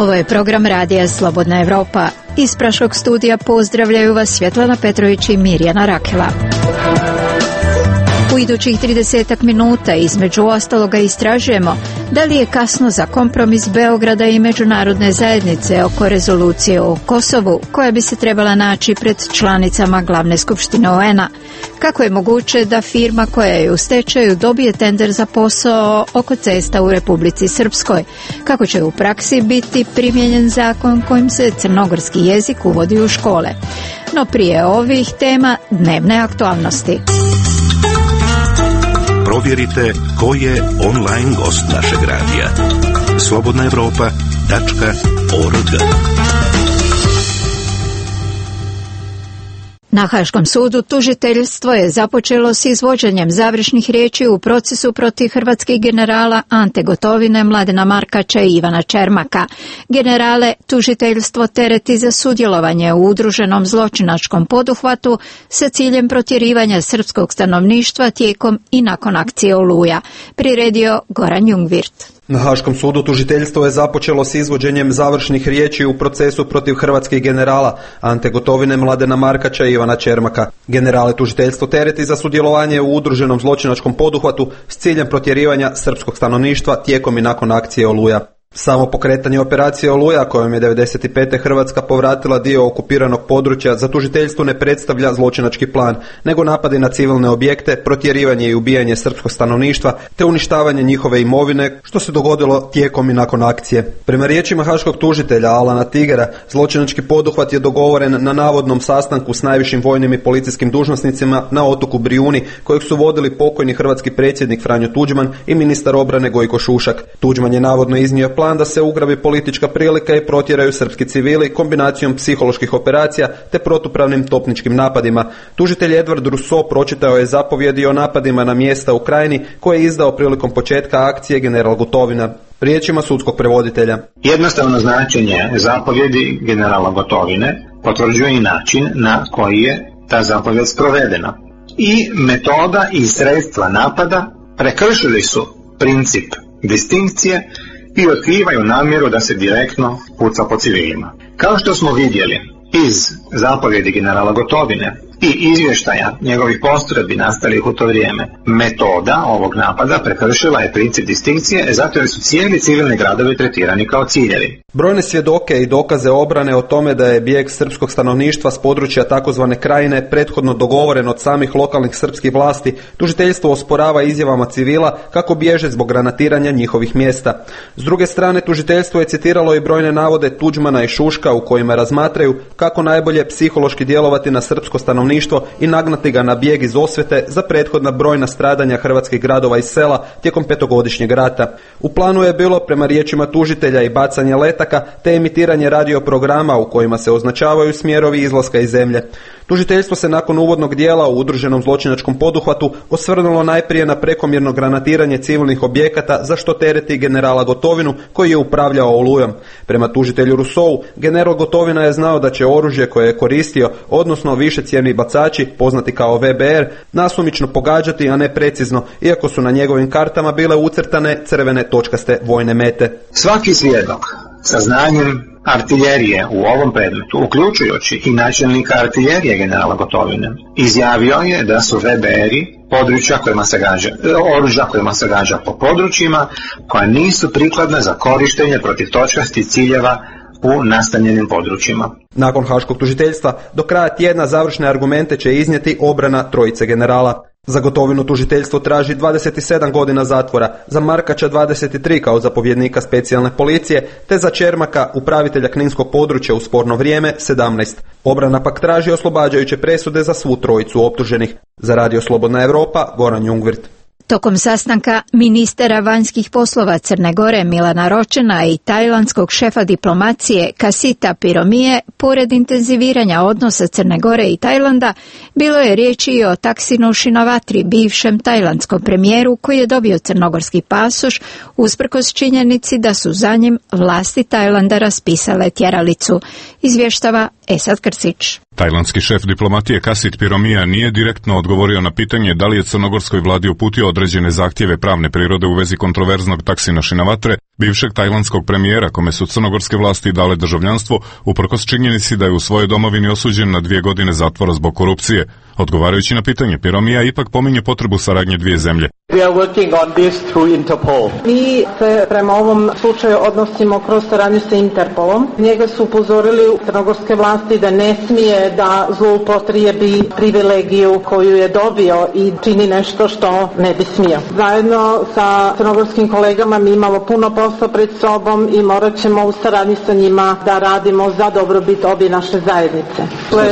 Ovo je program radija Slobodna Evropa. Iz Praškog studija pozdravljaju vas Svjetlana Petrović i Mirjana Rakela. U idućih 30 minuta između ostaloga istražujemo da li je kasno za kompromis Beograda i međunarodne zajednice oko rezolucije o Kosovu koja bi se trebala naći pred članicama glavne skupštine UN-a. Kako je moguće da firma koja je u stečaju dobije tender za posao oko cesta u Republici Srpskoj? Kako će u praksi biti primijenjen zakon kojim se crnogorski jezik uvodi u škole? No prije ovih tema dnevne aktualnosti. Provjerite ko je online gost našeg radija. slobodnaevropa.org. Na Haškom sudu tužiteljstvo je započelo s izvođenjem završnih riječi u procesu protiv hrvatskih generala Ante Gotovine, Mladena Markača i Ivana Čermaka. Generale tužiteljstvo tereti za sudjelovanje u udruženom zločinačkom poduhvatu sa ciljem protjerivanja srpskog stanovništva tijekom i nakon akcije Oluja. Priredio Goran Jungwirth. Na Haškom sudu tužiteljstvo je započelo s izvođenjem završnih riječi u procesu protiv hrvatskih generala Ante Gotovine, Mladena Markača i Ivana Čermaka. Generale tužiteljstvo tereti za sudjelovanje u udruženom zločinačkom poduhvatu s ciljem protjerivanja srpskog stanovništva tijekom i nakon akcije Oluja. Samo pokretanje operacije Oluja, kojom je 1995. Hrvatska povratila dio okupiranog područja, za tužiteljstvo ne predstavlja zločinački plan, nego napadi na civilne objekte, protjerivanje i ubijanje srpskog stanovništva, te uništavanje njihove imovine, što se dogodilo tijekom i nakon akcije. Prema riječima haškog tužitelja Alana Tigera, zločinački poduhvat je dogovoren na navodnom sastanku s najvišim vojnim i policijskim dužnosnicima na otoku Brijuni, kojeg su vodili pokojni hrvatski predsjednik Franjo Tuđman i ministar obrane Gojko Šušak. Tuđman je navodno iznio plan da se ugrabi politička prilika i protjeraju srpski civili kombinacijom psiholoških operacija te protupravnim topničkim napadima. Tužitelj Edward Rousseau pročitao je zapovjedi o napadima na mjesta u Krajini koje je izdao prilikom početka akcije general Gotovina. Riječima sudskog prevoditelja. Jednostavno značenje zapovjedi generala Gotovine potvrđuje i način na koji je ta zapovjed sprovedena. I metoda i sredstva napada prekršili su princip distinkcije i otkrivaju namjeru da se direktno puca po civilima. Kao što smo vidjeli iz zapovjedi generala Gotovine i izvještaja njegovih postrojbi nastalih u to vrijeme, metoda ovog napada prekršila je princip distinkcije zato jer su cijeli civilni gradovi tretirani kao ciljevi. Brojne svjedoke i dokaze obrane o tome da je bijeg srpskog stanovništva s područja takozvane Krajine prethodno dogovoren od samih lokalnih srpskih vlasti, tužiteljstvo osporava izjavama civila kako bježe zbog granatiranja njihovih mjesta. S druge strane, tužiteljstvo je citiralo i brojne navode Tuđmana i Šuška u kojima razmatraju kako najbolje psihološki djelovati na srpsko stanovništvo i nagnati ga na bijeg iz osvete za prethodna brojna stradanja hrvatskih gradova i sela tijekom petogodišnjeg rata. U planu je bilo, prema riječima tužitelja, i bacanje letaka te emitiranje radio programa u kojima se označavaju smjerovi izlaska iz zemlje. Tužiteljstvo se nakon uvodnog dijela u udruženom zločinačkom poduhvatu osvrnulo najprije na prekomjerno granatiranje civilnih objekata za što tereti generala Gotovinu koji je upravljao Olujom. Prema tužitelju Rousseau, general Gotovina je znao da će oružje koje je koristio, odnosno višecjevni bacači, poznati kao VBR, nasumično pogađati, a ne precizno, iako su na njegovim kartama bile ucrtane crvene točkaste vojne mete. Svaki svjedok sa znanjem artiljerije u ovom predmetu, uključujući i načelnika artiljerije generala Gotovine, izjavio je da su VBR-i oružja kojima se gađa po područjima koja nisu prikladna za korištenje protiv točkastih ciljeva u nastanjenim područjima. Nakon haškog tužiteljstva, do kraja tjedna završne argumente će iznijeti obrana trojice generala. Za Gotovinu tužiteljstvo traži 27 godina zatvora, za Markača 23 kao zapovjednika specijalne policije, te za Čermaka, upravitelja kninskog područja u sporno vrijeme, 17. Obrana pak traži oslobađajuće presude za svu trojicu optuženih. Za Radio Slobodna Evropa, Goran Jungwirth. Tokom sastanka ministara vanjskih poslova Crne Gore Milana Ročena i tajlandskog šefa diplomacije Kasita Piromije, pored intenziviranja odnosa Crne Gore i Tajlanda, bilo je riječi i o Taksinu Šinavatri, bivšem tajlandskom premijeru koji je dobio crnogorski pasoš usprkos činjenici da su za njim vlasti Tajlanda raspisale tjeralicu, izvještava Esad Krsić. Tajlandski šef diplomatije Kasit Piromija nije direktno odgovorio na pitanje da li je crnogorskoj vladi uputio određenje određene zahtjeve pravne prirode u vezi kontroverznog Taksina Shinawatre, bivšeg tajlandskog premijera kome su crnogorske vlasti dale državljanstvo uprkos činjenici da je u svojoj domovini osuđen na 2 godine zatvora zbog korupcije. Odgovarajući na pitanje, Piromija ipak pominje potrebu saradnje dvije zemlje. Mi se prema ovom slučaju odnosimo kroz saradnju sa Interpolom. Njega su upozorili crnogorske vlasti da ne smije da zloupotrebi privilegiju koju je dobio i čini nešto što ne bi smio. Zajedno sa crnogorskim kolegama mi imamo puno posla pred sobom i morat ćemo u saradnji sa njima da radimo za dobrobit obje naše zajednice.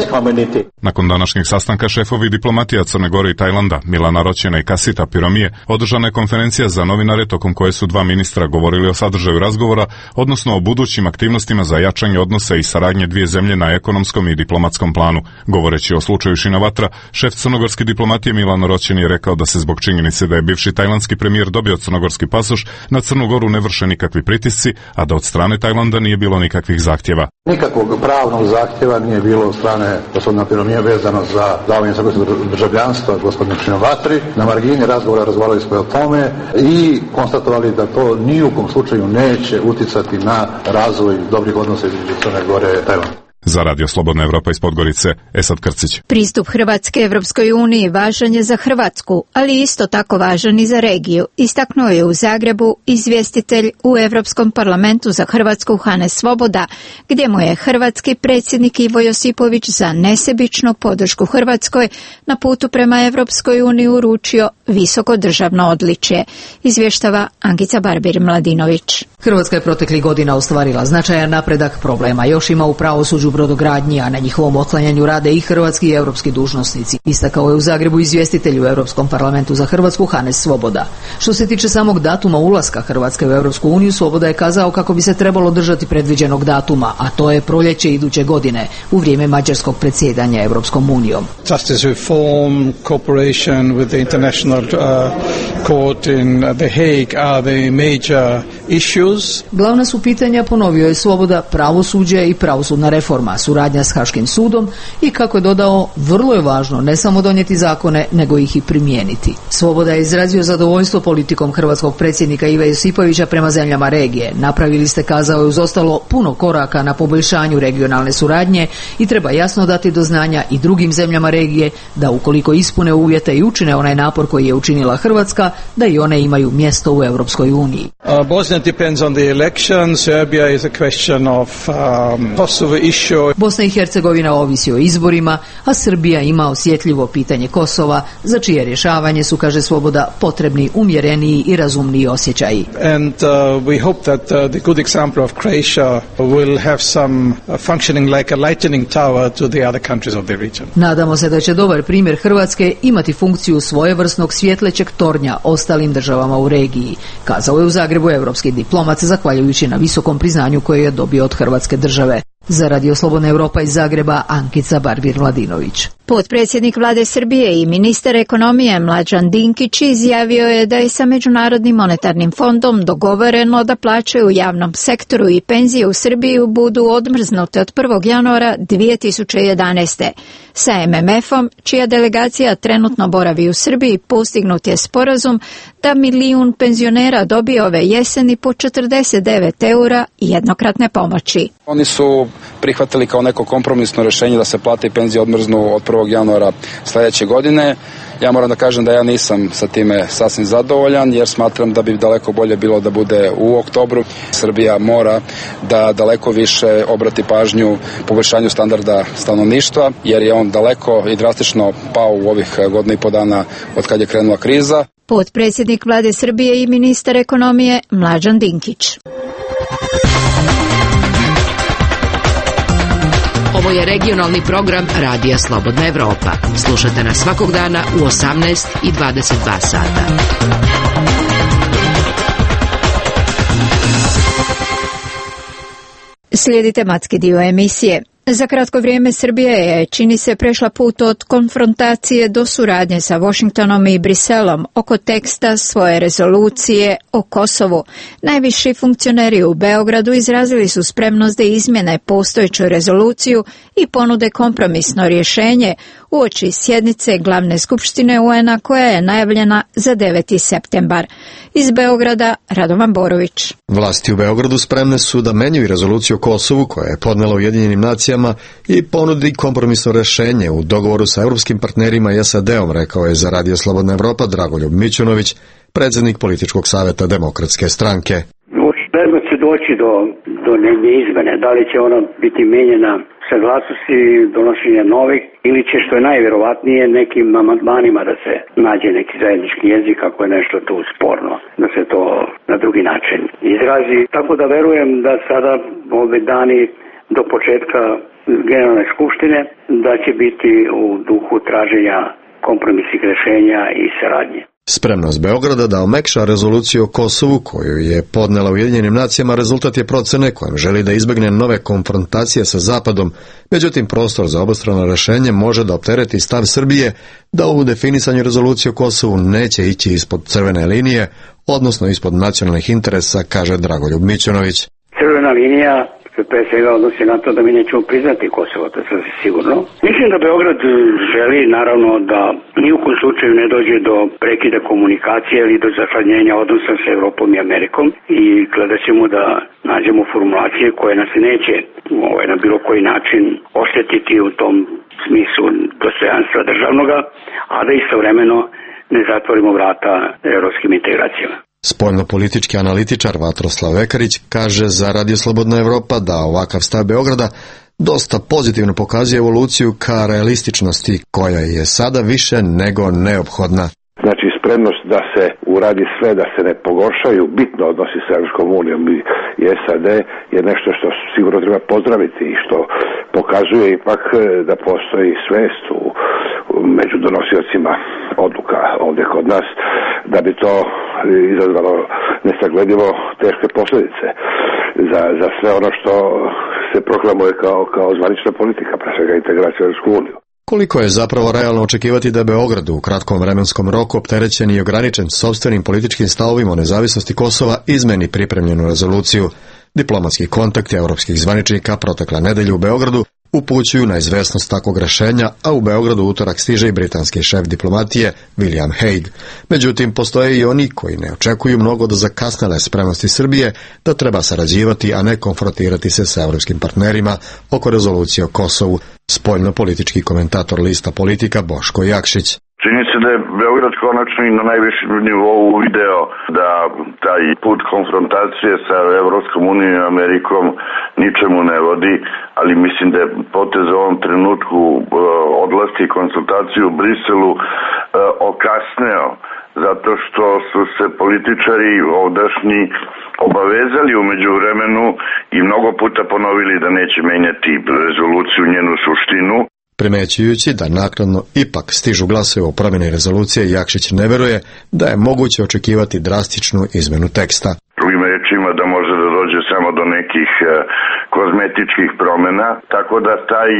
Nakon današnjeg sastanka šefovi diplomatija Crne Gore i Tajlanda, Milana Roćena i Kasita Piromije, održana je konferencija za novinare tokom koje su 2 ministra govorili o sadržaju razgovora, odnosno o budućim aktivnostima za jačanje odnosa i saradnje dvije zemlje na ekonomskom i diplomatskom planu. Govoreći o slučaju Shinawatra, šef crnogorske diplomatije Milan Roćen je rekao da se zbog činjenice da je bivši tajlandski premijer dobio crnogorski pasoš, na Crnu Goru ne vrše nikakvi pritisci, a da od strane Tajlanda nije bilo nikakvih zahtjeva. Nikakvog pravnog zahtjeva nije bilo od strane gospodina Piromije vezano za davanje državljanstva gospodinu Shinawatri. Na margini razgovora razgovarali smo o tome i konstatovali da to ni u kom slučaju neće uticati na razvoj dobrih odnosa između Crne Gore i Tajlanda. Za Radio Slobodna Evropa iz Podgorice, Esad Krcić. Pristup Hrvatske Evropskoj uniji važan je za Hrvatsku, ali isto tako važan i za regiju, istaknuo je u Zagrebu izvjestitelj u Europskom parlamentu za Hrvatsku Hanes Svoboda, gdje mu je hrvatski predsjednik Ivo Josipović za nesebičnu podršku Hrvatskoj na putu prema Evropskoj uniji uručio visoko državno odličje, izvještava Ankica Barbir-Mladinović. Hrvatska je proteklih godina ostvarila značajan napredak, problema još ima u pravosuđu, brodogradnji, a na njihovom otklanjanju rade i hrvatski i europski dužnosnici. Istakao je u Zagrebu izvjestitelj u Europskom parlamentu za Hrvatsku Hanes Svoboda. Što se tiče samog datuma ulaska Hrvatske u Europsku uniju, Svoboda je kazao kako bi se trebalo držati predviđenog datuma, a to je proljeće iduće godine, u vrijeme mađarskog predsjedanja Europskom unijom. Justice reform, cooperation with the International Court in The Hague are the major issues. Glavna su pitanja, ponovio je Svoboda, pravosuđe i pravosudna reforma, suradnja s Haškim sudom i, kako je dodao, vrlo je važno ne samo donijeti zakone, nego ih i primijeniti. Svoboda je izrazio zadovoljstvo politikom hrvatskog predsjednika Ive Josipovića prema zemljama regije. Napravili ste, kazao je, uz ostalo puno koraka na poboljšanju regionalne suradnje i treba jasno dati do znanja i drugim zemljama regije da ukoliko ispune uvjete i učine onaj napor koji je učinila Hrvatska, da i one imaju mjesto u Europskoj uniji. Bosnia depends on the election. Serbia is a question of Kosovo issue. Bosna i Hercegovina ovisi o izborima, a Srbija ima osjetljivo pitanje Kosova, za čije rješavanje su, kaže Svoboda, potrebni umjereniji i razumniji osjećaji. And we hope that the good example of Croatia will have some functioning like a lightning tower to the other countries of the region. Nadamo se da će dobar primjer Hrvatske imati funkciju svojevrsnog svjetlećeg tornja ostalim državama u regiji, kazao je u Zagrebu europski diplomat, zahvaljujući na visokom priznanju koje je dobio od Hrvatske države. Za Radio Slobodna Evropa iz Zagreba, Ankica Barbir-Mladinović. Potpredsjednik vlade Srbije i ministar ekonomije Mlađan Dinkić izjavio je da je sa Međunarodnim monetarnim fondom dogovoreno da plaće u javnom sektoru i penzije u Srbiji budu odmrznute od 1. januara 2011. Sa MMF-om, čija delegacija trenutno boravi u Srbiji, postignut je sporazum da 1 milijun penzionera dobije ove jeseni po 49 eura jednokratne pomoći. Oni su prihvatili kao neko kompromisno rješenje da se plate i penzije odmrznu od 1. januara sljedeće godine. Ja moram da kažem da ja nisam sa time sasvim zadovoljan, jer smatram da bi daleko bolje bilo da bude u oktobru. Srbija mora da daleko više obrati pažnju poboljšanju standarda stanovništva, jer je on daleko i drastično pao u ovih godinu i po dana od kad je krenula kriza. Potpredsjednik vlade Srbije i ministar ekonomije Mlađan Dinkić. Ovo je regionalni program Radija Slobodna Evropa. Slušajte nas svakog dana u 18 i 22 sata. Slijedi tematski dio emisije. Za kratko vrijeme Srbija je, čini se, prešla put od konfrontacije do suradnje sa Washingtonom i Briselom oko teksta svoje rezolucije o Kosovu. Najviši funkcioneri u Beogradu izrazili su spremnost da izmjene postojeću rezoluciju i ponude kompromisno rješenje uoči sjednice glavne skupštine UN-a koja je najavljena za 9. septembar. Iz Beograda, Radovan Borović. Vlasti u Beogradu spremne su da menjaju rezoluciju o Kosovu koja je podnela Ujedinjenim nacijama i ponudi kompromisno rešenje u dogovoru sa europskim partnerima i SAD-om, rekao je za Radio Slobodna Evropa Dragoljub Mićunović, predsjednik političkog saveta Demokratske stranke. Očigledno će doći do neke izmene. Da li će ona biti menjena saglasnosti donošenja novih ili će, što je najvjerovatnije, nekim amandmanima da se nađe neki zajednički jezik ako je nešto tu sporno, da se to na drugi način izrazi. Tako da verujem da sada ove dani do početka Generalne skupštine da će biti u duhu traženja kompromisnih rješenja i saradnje. Spremnost Beograda da omekša rezoluciju o Kosovu koju je podnela Ujedinjenim nacijama rezultat je procene kojom želi da izbegne nove konfrontacije sa Zapadom, međutim prostor za obostrano rešenje može da optereti stav Srbije da u definisanju rezolucije o Kosovu neće ići ispod crvene linije, odnosno ispod nacionalnih interesa, kaže Dragoljub Mićunović. Crvena linija se pre svega odnosi na to da mi nećemo priznati Kosovo, to je sasvim sigurno. Mislim da Beograd želi naravno da ni u kom slučaju ne dođe do prekida komunikacije ili do zahladnjenja odnosa sa Evropom i Amerikom i gledat ćemo da nađemo formulacije koje nas neće na bilo koji način oštetiti u tom smislu dostojanstva državnoga, a da istovremeno ne zatvorimo vrata evropskim integracijama. Spoljnopolitički analitičar Vatroslav Vekarić kaže za Radio Slobodna Evropa da ovakav stav Beograda dosta pozitivno pokazuje evoluciju ka realističnosti koja je sada više nego neophodna. Znači spremnost da se uradi sve da se ne pogoršaju bitno odnosi sa Evropskom unijom i SAD je nešto što sigurno treba pozdraviti i što pokazuje ipak da postoji svest među donosiocima odluka ovdje kod nas, da bi to izazvalo nesagledivo teške posljedice za sve ono što se proklamuje kao zvanična politika, pre svega integracija u Evropsku uniju. Koliko je zapravo realno očekivati da Beograd u kratkom vremenskom roku opterećen i ograničen sopstvenim političkim stavovima o nezavisnosti Kosova izmeni pripremljenu rezoluciju? Diplomatski kontakti europskih zvaničnika protekle nedelju u Beogradu upućuju na izvesnost takvog rešenja, a u Beogradu utorak stiže i britanski šef diplomatije William Hague. Međutim, postoje i oni koji ne očekuju mnogo do zakasnele spremnosti Srbije da treba sarađivati, a ne konfrontirati se sa evropskim partnerima oko rezolucije o Kosovu. Spoljno-politički komentator Lista Politika Boško Jakšić. Čini se da je Beograd konačno i na najvišem nivou uvideo da taj put konfrontacije sa Evropskom unijom i Amerikom ničemu ne vodi, ali mislim da je potez u ovom trenutku odlaska i konsultacije u Briselu okasneo, zato što su se političari ovdašnji obavezali u međuvremenu i mnogo puta ponovili da neće menjati rezoluciju, njenu suštinu. Primećujući da naknadno ipak stižu glasove o promjeni rezolucije, Jakšić ne veruje da je moguće očekivati drastičnu izmenu teksta. Drugim rečima da može da dođe samo do nekih kozmetičkih promjena, tako da taj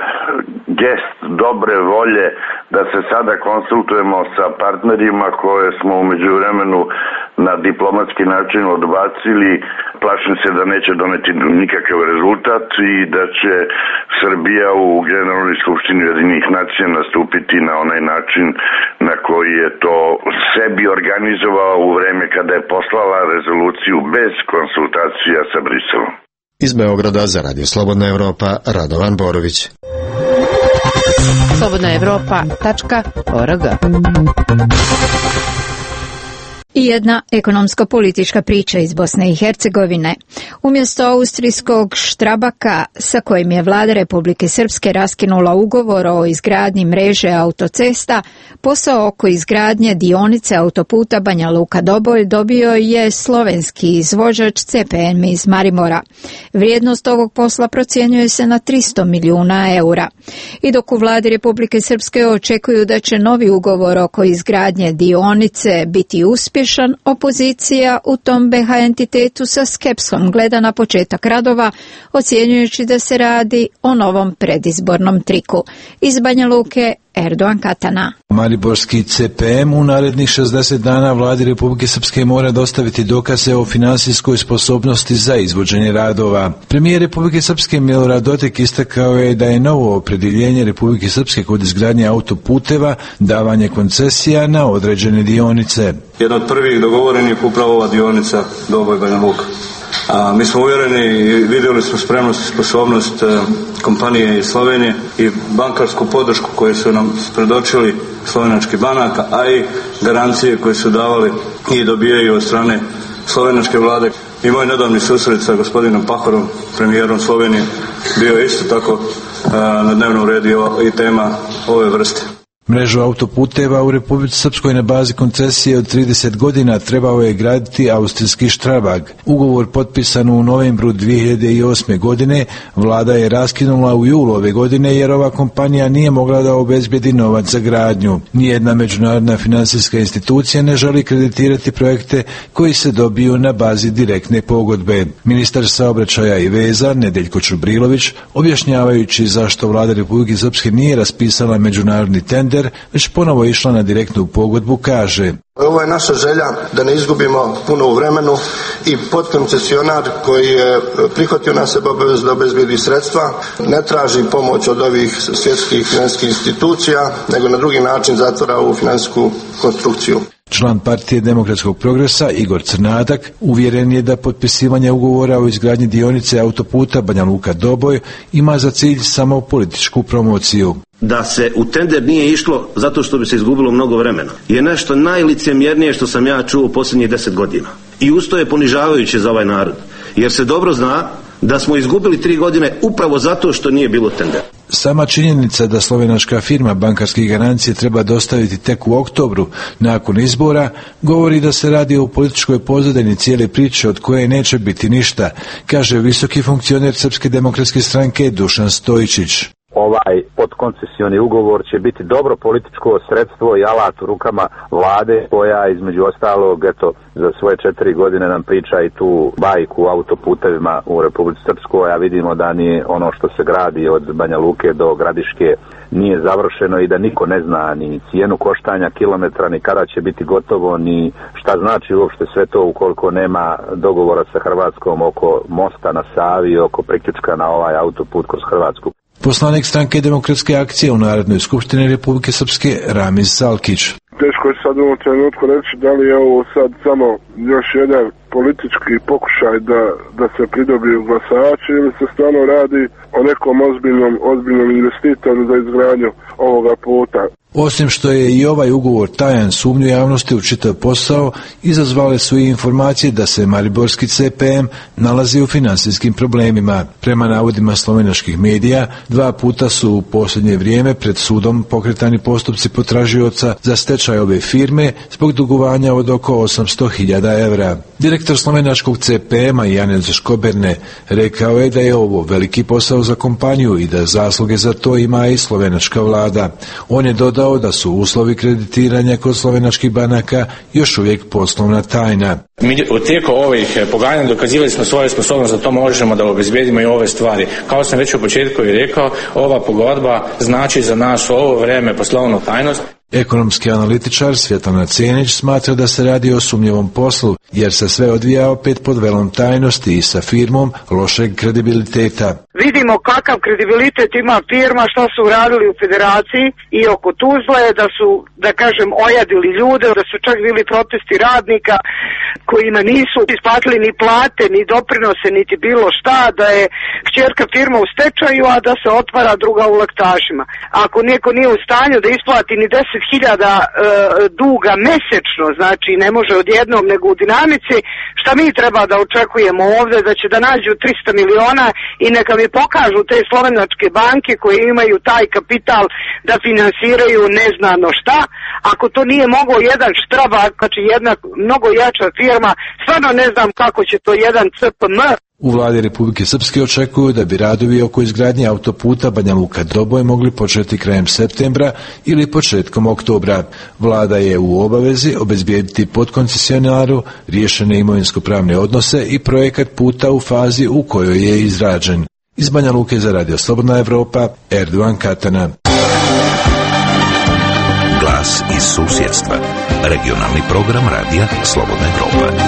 gest dobre volje da se sada konsultujemo sa partnerima koje smo u međuvremenu na diplomatski način odbacili, plašim se da neće doneti nikakav rezultat i da će Srbija u Generalnoj skupštini Ujedinjenih nacija nastupiti na onaj način na koji je to sebi organizovao u vreme kada je poslala rezoluciju bez konsultacija sa Briselom. Iz Beograda za Radio Slobodna Evropa, Radovan Borović. slobodnaevropa.org. I jedna ekonomsko-politička priča iz Bosne i Hercegovine. Umjesto austrijskog Štrabaka, sa kojim je vlada Republike Srpske raskinula ugovor o izgradnji mreže autocesta, posao oko izgradnje dionice autoputa Banja Luka-Doboj dobio je slovenski izvođač CPM iz Marimora. Vrijednost ovog posla procjenjuje se na 300 milijuna eura. I dok u vladi Republike Srpske očekuju da će novi ugovor oko izgradnje dionice biti uspješan, opozicija u tom BH entitetu sa skepsom gleda na početak radova, ocjenjujući da se radi o novom predizbornom triku. Iz Banja Luke, Erdogan Katana. Mariborski CPM u narednih 60 dana vladi Republike Srpske mora dostaviti dokaze o finansijskoj sposobnosti za izvođenje radova. Premijer Republike Srpske Milorad Dodik istakao je da je novo opredjeljenje Republike Srpske kod izgradnje autoputeva davanje koncesija na određene dionice. Jedna od prvih dogovorenih upravo ova dionica Doboj-Banja Luka. Mi smo uvjereni i vidjeli smo spremnost i sposobnost kompanije iz Slovenije i bankarsku podršku koju su nam predočili slovenačkih banaka, a i garancije koje su davali i dobijaju od strane slovenačke vlade. I moj nedavni susret sa gospodinom Pahorom, premijerom Slovenije, bio je isto tako na dnevnom redu i tema ove vrste. Mrežu autoputeva u Republici Srpskoj na bazi koncesije od 30 godina trebao je graditi austrijski Strabag. Ugovor potpisan u novembru 2008. godine vlada je raskinula u julu ove godine jer ova kompanija nije mogla da obezbedi novac za gradnju. Nijedna međunarodna financijska institucija ne želi kreditirati projekte koji se dobiju na bazi direktne pogodbe. Ministar saobraćaja i veza Nedeljko Čubrilović, objašnjavajući zašto vlada Republike Srpske nije raspisala međunarodni tender, već ponovo išla na direktnu pogodbu, kaže: Ovo je naša želja da ne izgubimo puno u vremenu i podkoncesionar koji je prihvatio na sebe obavezu da obezbedi sredstva ne traži pomoć od ovih svjetskih financijskih institucija, nego na drugi način zatvara ovu financijsku konstrukciju. Član Partije demokratskog progresa Igor Crnadak uvjeren je da potpisivanje ugovora o izgradnji dionice autoputa Banja Luka-Doboj ima za cilj samo političku promociju. Da se u tender nije išlo zato što bi se izgubilo mnogo vremena je nešto najlicemjernije što sam ja čuo u posljednjih 10 godina. I usto je ponižavajuće za ovaj narod, jer se dobro zna da smo izgubili 3 godine upravo zato što nije bilo tendera. Sama činjenica da slovenačka firma bankarskih garancije treba dostaviti tek u oktobru nakon izbora govori da se radi o političkoj pozadini cijele priče od koje neće biti ništa, kaže visoki funkcioner Srpske demokratske stranke Dušan Stojičić. Ovaj podkoncesioni ugovor će biti dobro političko sredstvo i alat u rukama vlade koja između ostalog za svoje 4 godine nam priča i tu bajku o autoputevima u Republici Srpskoj, a vidimo da nije ono što se gradi od Banja Luke do Gradiške nije završeno i da niko ne zna ni cijenu koštanja kilometra, ni kada će biti gotovo, ni šta znači uopšte sve to ukoliko nema dogovora sa Hrvatskom oko mosta na Savi i oko priključka na ovaj autoput kroz Hrvatsku. Poslanik stranke Demokratske akcije u Narodnoj skupštini Republike Srpske Ramiz Salkić. Teško je sad u ovom trenutku reći da li je ovo sad samo još jedan politički pokušaj da se pridobiju glasači ili se stvarno radi o nekom ozbiljnom investitoru za izgradnju ovoga puta. Osim što je i ovaj ugovor tajan sumnju javnosti u čitav posao, izazvale su i informacije da se Mariborski CPM nalazi u finansijskim problemima. Prema navodima slovenačkih medija, 2 puta su u posljednje vrijeme pred sudom pokretani postupci potražioca za stečaj ove firme zbog dugovanja od oko 800.000 evra. Direktor slovenačkog CPM-a Janez Škoberne rekao je da je ovo veliki posao za kompaniju i da zasluge za to ima i slovenačka vlada. On je dodao da su uslovi kreditiranja kod slovenačkih banaka još uvijek poslovna tajna. Mi u tijeku ovih pogađanja dokazivali smo svoju sposobnost da to možemo da obezbijedimo i ove stvari. Kao sam već u početku i rekao, ova pogodba znači za nas u ovo vrijeme poslovnu tajnost. Ekonomski analitičar Svjetlana Cenić smatra da se radi o sumnjivom poslu, jer se sve odvija opet pod velom tajnosti i sa firmom lošeg kredibiliteta. Vidimo kakav kredibilitet ima firma, što su uradili u federaciji i oko Tuzle, da su, da kažem, ojadili ljude, da su čak bili protesti radnika kojima nisu isplatili ni plate, ni doprinose, niti bilo šta, da je kćerka firma u stečaju, a da se otvara druga u laktašima. Ako neko nije u stanju da isplati ni 10.000 duga mesečno, znači ne može od jednog nego u dinamici, šta mi treba da očekujemo ovdje, da će da nađu 300 miliona i neka mi pokažu te slovenačke banke koje imaju taj kapital da finansiraju neznano šta. Ako to nije mogao jedan Strabag, znači jedna mnogo jača firma, stvarno ne znam kako će to jedan CPM. U vladi Republike Srpske očekuju da bi radovi oko izgradnje autoputa Banja Luka-Doboj mogli početi krajem septembra ili početkom oktobra. Vlada je u obavezi obezbijediti podkoncesionaru riješene imovinsko-pravne odnose i projekat puta u fazi u kojoj je izrađen. Iz Banja Luke za Radio Slobodna Evropa, Erdogan Katana. Glas iz susjedstva. Regionalni program radija Slobodna Evropa.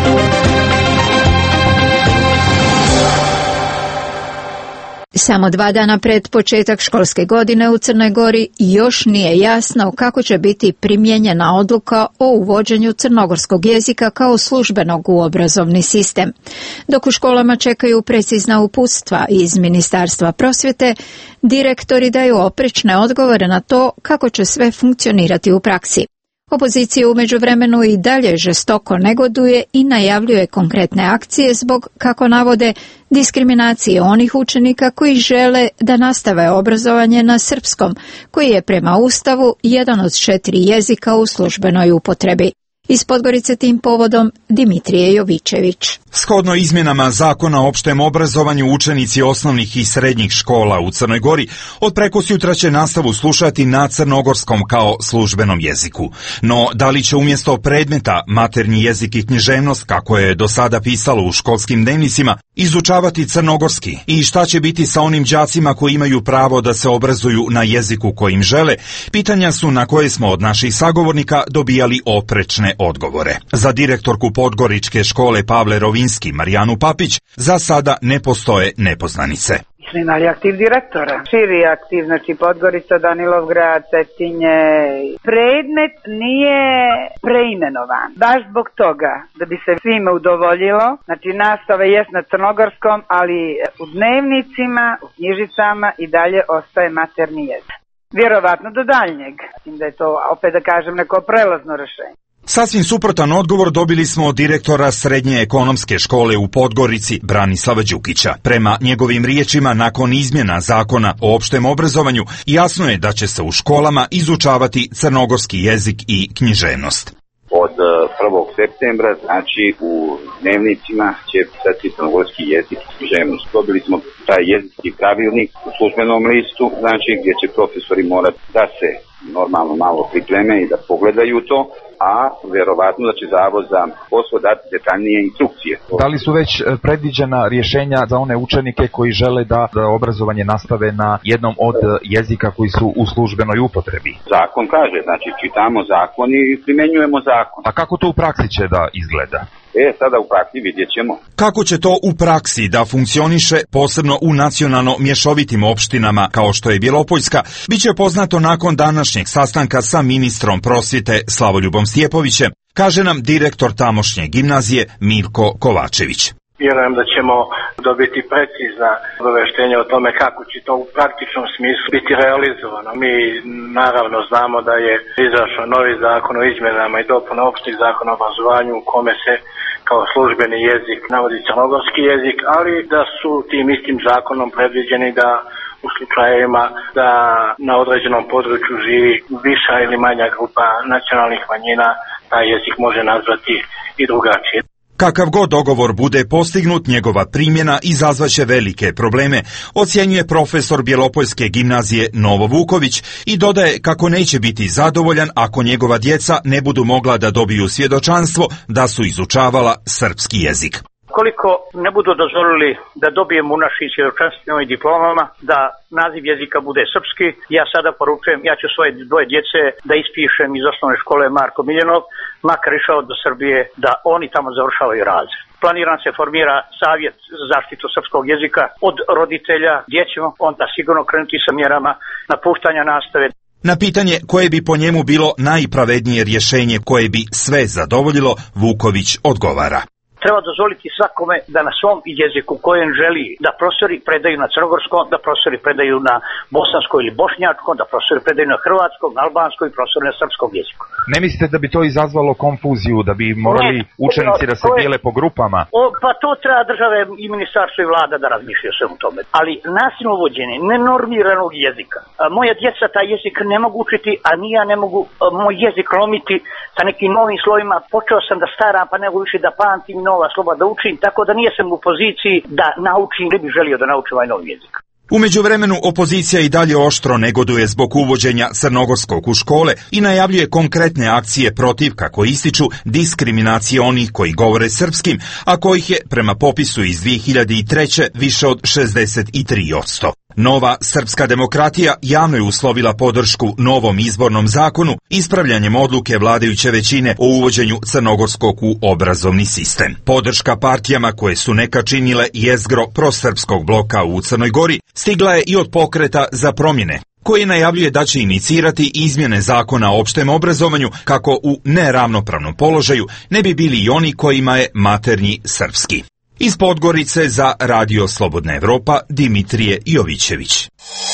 Samo 2 dana pred početak školske godine u Crnoj Gori još nije jasno kako će biti primijenjena odluka o uvođenju crnogorskog jezika kao službenog u obrazovni sistem. Dok u školama čekaju precizna uputstva iz Ministarstva prosvjete, direktori daju oprečne odgovore na to kako će sve funkcionirati u praksi. Opozicija u međuvremenu i dalje žestoko negoduje i najavljuje konkretne akcije zbog, kako navode, diskriminacije onih učenika koji žele da nastave obrazovanje na srpskom, koji je prema Ustavu jedan od 4 jezika u službenoj upotrebi. Iz Podgorice tim povodom Dimitrije Jovičević. Shodno izmjenama Zakona o opštem obrazovanju, učenici osnovnih i srednjih škola u Crnoj Gori od prekosjutra će nastavu slušati na crnogorskom kao službenom jeziku. No, da li će umjesto predmeta maternji jezik i književnost, kako je do sada pisalo u školskim dnevnicima, izučavati crnogorski? I šta će biti sa onim đacima koji imaju pravo da se obrazuju na jeziku kojim žele? Pitanja su na koje smo od naših sagovornika dobijali oprečne odgovore. Za direktorku Podgoričke škole Pavle Rovinski, Marijanu Papić, za sada ne postoje nepoznanice. Smo imali aktiv direktora, širi aktiv, znači Podgorica, Danilovgrad, Cetinje. Predmet nije preimenovan, baš zbog toga da bi se svime udovoljilo. Znači nastava jest na crnogorskom, ali u dnevnicima, u knjižicama i dalje ostaje materni jezik. Vjerovatno do daljnjeg, da je to, opet da kažem, neko prelazno rješenje. Sasvim suprotan odgovor dobili smo od direktora Srednje ekonomske škole u Podgorici, Branislava Đukića. Prema njegovim riječima, nakon izmjena Zakona o opštem obrazovanju, jasno je da će se u školama izučavati crnogorski jezik i književnost. Od 1. septembra, znači u dnevnicima će pisati crnogorski jezik i književnost. Dobili smo taj jezički pravilnik u službenom listu, znači gdje će profesori morati da se normalno malo pripreme i da pogledaju to, a verovatno da će Zavod za posao dati detaljnije instrukcije. Da li su već predviđena rješenja za one učenike koji žele da obrazovanje nastave na jednom od jezika koji su u službenoj upotrebi? Zakon kaže, znači čitamo zakon i primjenjujemo zakon. A kako to u praksi će da izgleda? Sada u praksi vidjet ćemo. Kako će to u praksi da funkcioniše, posebno u nacionalno mješovitim opštinama kao što je Bjelopoljska, bit će poznato nakon današnjeg sastanka sa ministrom prosvjete Slavoljubom Stjepovićem, kaže nam direktor tamošnje gimnazije Mirko Kovačević. Vjerujem da ćemo dobiti precizna obavještenja o tome kako će to u praktičnom smislu biti realizovano. Mi naravno znamo da je izašao novi zakon o izmjenama i dopuna opštih zakona o obrazovanju u kome se kao službeni jezik navodi crnogorski jezik, ali da su tim istim zakonom predviđeni da u slučajevima da na određenom području živi viša ili manja grupa nacionalnih manjina, taj jezik može nazvati i drugačije. Kakav god dogovor bude postignut, njegova primjena izazvaće velike probleme, ocjenjuje profesor Bjelopoljske gimnazije Novo Vuković i dodaje kako neće biti zadovoljan ako njegova djeca ne budu mogla da dobiju svjedočanstvo da su izučavala srpski jezik. Koliko ne budu dozvolili da dobijemo u našim svjedočanstvima i diplomama da naziv jezika bude srpski, ja sada poručujem, ja ću svoje 2 djece da ispišem iz osnovne škole Marko Miljenov, makar išao do Srbije, da oni tamo završavaju razred. Planiran se formira savjet za zaštitu srpskog jezika od roditelja, gdje ćemo onda sigurno krenuti sa mjerama napuštanja nastave. Na pitanje koje bi po njemu bilo najpravednije rješenje koje bi sve zadovoljilo, Vuković odgovara. Treba dozvoliti svakome da na svom jeziku kojem želi da profesori predaju na crnogorskom, da profesori predaju na bosanskom ili bošnjačkom, da profesori predaju na hrvatskom, na albanskom i profesori na srpskom jeziku. Ne mislite da bi to izazvalo konfuziju, da bi morali učenici da se dijele po grupama? Pa to treba države i ministarstvo i vlada da razmišljaju sve u tome. Ali nasilno uvođenje nenormiranog jezika. Moja djeca taj jezik ne mogu učiti, a ni ja ne mogu moj jezik lomiti sa nekim novim slovima. Počeo sam da staram, pa nego više da pamtim nova slova da učim, tako da nisam u poziciji da naučim, ne bih želio da naučim ovaj novi jezik. U međuvremenu opozicija i dalje oštro negoduje zbog uvođenja crnogorskog u škole i najavljuje konkretne akcije protiv, kako ističu, diskriminacije onih koji govore srpskim, a kojih je prema popisu iz 2003. više od 63%. Nova Srpska demokratija javno je uslovila podršku novom izbornom zakonu ispravljanjem odluke vladajuće većine o uvođenju crnogorskog u obrazovni sistem. Podrška partijama koje su neka činile jezgro prosrpskog bloka u Crnoj Gori stigla je i od Pokreta za promjene, koji najavljuje da će inicirati izmjene zakona o opštem obrazovanju kako u neravnopravnom položaju ne bi bili i oni kojima je maternji srpski. Iz Podgorice za Radio Slobodna Evropa, Dimitrije Jovićević.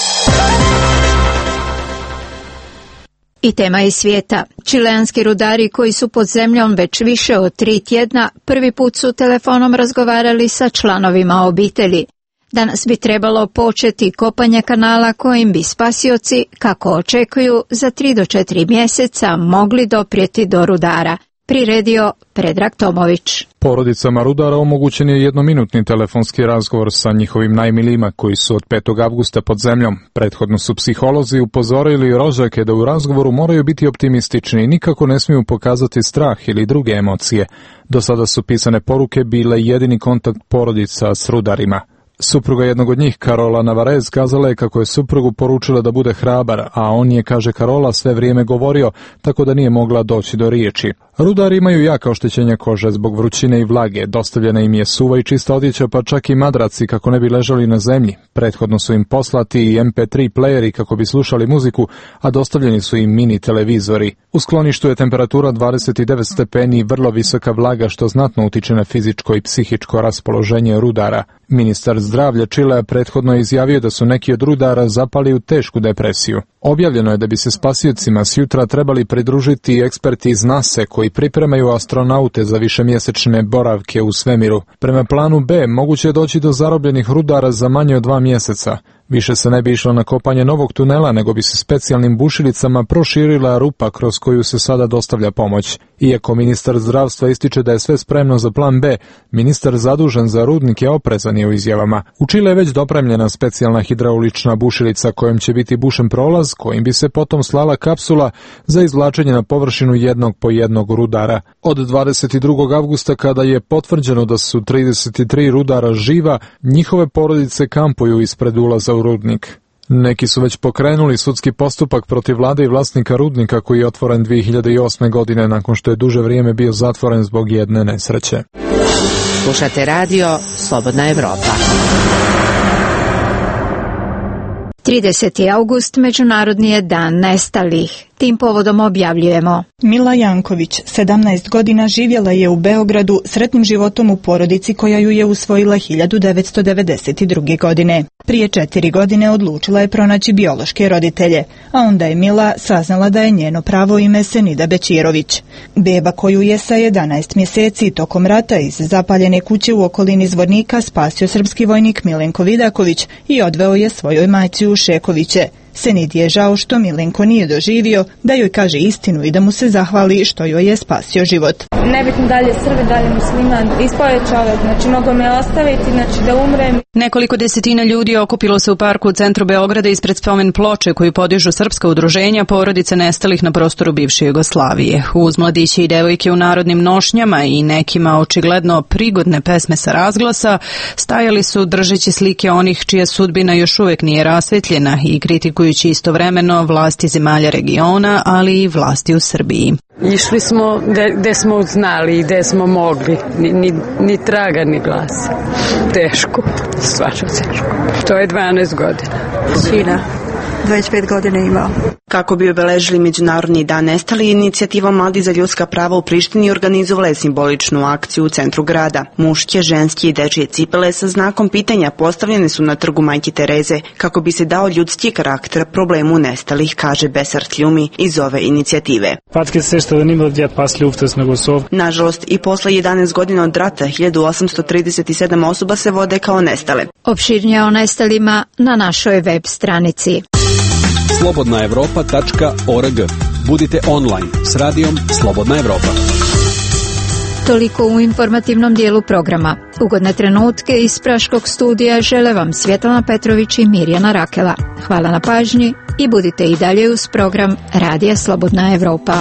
I tema iz svijeta. Čileanski rudari koji su pod zemljom već više od 3 tjedna prvi put su telefonom razgovarali sa članovima obitelji. Danas bi trebalo početi kopanje kanala kojim bi spasioci, kako očekuju, za 3 do 4 mjeseca mogli doprijeti do rudara. Priredio Predrag Tomović. Porodicama rudara omogućen je jednominutni telefonski razgovor sa njihovim najmilijima koji su od 5. avgusta pod zemljom. Prethodno su psiholozi upozorili rođake da u razgovoru moraju biti optimistični i nikako ne smiju pokazati strah ili druge emocije. Do sada su pisane poruke bile jedini kontakt porodica s rudarima. Supruga jednog od njih, Karola Navarez, kazala je kako je suprugu poručila da bude hrabar, a on je, kaže Karola, sve vrijeme govorio, tako da nije mogla doći do riječi. Rudari imaju jaka oštećenja kože zbog vrućine i vlage, dostavljena im je suva i čista odjeća, pa čak i madraci kako ne bi ležali na zemlji. Prethodno su im poslati i MP3 playeri kako bi slušali muziku, a dostavljeni su im mini televizori. U skloništu je temperatura 29 stepeni i vrlo visoka vlaga, što znatno utiče na fizičko i psihičko raspoloženje rudara. Ministar zdravlja Čilea prethodno je izjavio da su neki od rudara zapali u tešku depresiju. Objavljeno je da bi se spasiocima s jutra trebali pridružiti eksperti iz NASA koji pripremaju astronaute za višemjesečne boravke u svemiru. Prema planu B moguće je doći do zarobljenih rudara za manje od 2 mjeseca. Više se ne bi išlo na kopanje novog tunela, nego bi se specijalnim bušilicama proširila rupa kroz koju se sada dostavlja pomoć. Iako ministar zdravstva ističe da je sve spremno za plan B, ministar zadužen za rudnik je oprezan u izjavama. U Čile je već dopremljena specijalna hidraulična bušilica kojom će biti bušen prolaz, kojim bi se potom slala kapsula za izvlačenje na površinu jednog po jednog rudara. Od 22. avgusta, kada je potvrđeno da su 33 rudara živa, njihove porodice kampuju ispred ulaza u rudnik. Neki su već pokrenuli sudski postupak protiv vlade i vlasnika rudnika koji je otvoren 2008. godine nakon što je duže vrijeme bio zatvoren zbog jedne nesreće. Slušate radio Slobodna Evropa. 30. august, Međunarodni je dan nestalih. Tim povodom objavljujemo. Mila Janković, 17 godina, živjela je u Beogradu sretnim životom u porodici koja ju je usvojila 1992. godine. Prije 4 godine odlučila je pronaći biološke roditelje, a onda je Mila saznala da je njeno pravo ime Senida Bećirović. Beba koju je sa 11 mjeseci tokom rata iz zapaljene kuće u okolini Zvornika spasio srpski vojnik Milenko Vidaković i odveo je svojoj majci u Šekoviće. Senid je žao što Milenko nije doživio, da joj kaže istinu i da mu se zahvali što joj je spasio život. Nebitno da li je Srbi, da li je musliman, ispao je čovjek, znači mogo me ostaviti, znači da umrem. Nekoliko desetina ljudi okupilo se u parku u centru Beograda ispred spomen ploče koju podižu srpska udruženja porodice nestalih na prostoru bivše Jugoslavije. Uz mladiće i devojke u narodnim nošnjama i nekima očigledno prigodne pesme sa razglasa stajali su držeći slike onih čija sudbina još uvijek nije rasvetljena i kritikujući istovremeno vlasti zemalja regiona, ali i vlasti u Srbiji. Išli smo gde smo znali i gde smo mogli, ni traga ni glasa. Teško, stvarno teško. To je 12 godina. Sina, 25 godina imao. Kako bi obeležili Međunarodni dan nestali, inicijativa Mladi za ljudska prava u Prištini organizovala je simboličnu akciju u centru grada. Muške, ženske i dečije cipele sa znakom pitanja postavljene su na trgu Majke Tereze kako bi se dao ljudski karakter problemu nestalih, kaže Besar Tljumi iz ove inicijative. Nažalost, i posle 11 godina od rata 1837 osoba se vode kao nestale. Opširnije o nestalima na našoj web stranici. slobodnaevropa.org. Budite online s radijom Slobodna Evropa. Toliko u informativnom dijelu programa. Ugodne trenutke iz Praškog studija žele vam Svjetlana Petrović i Mirjana Rakela. Hvala na pažnji i budite i dalje uz program Radija Slobodna Evropa.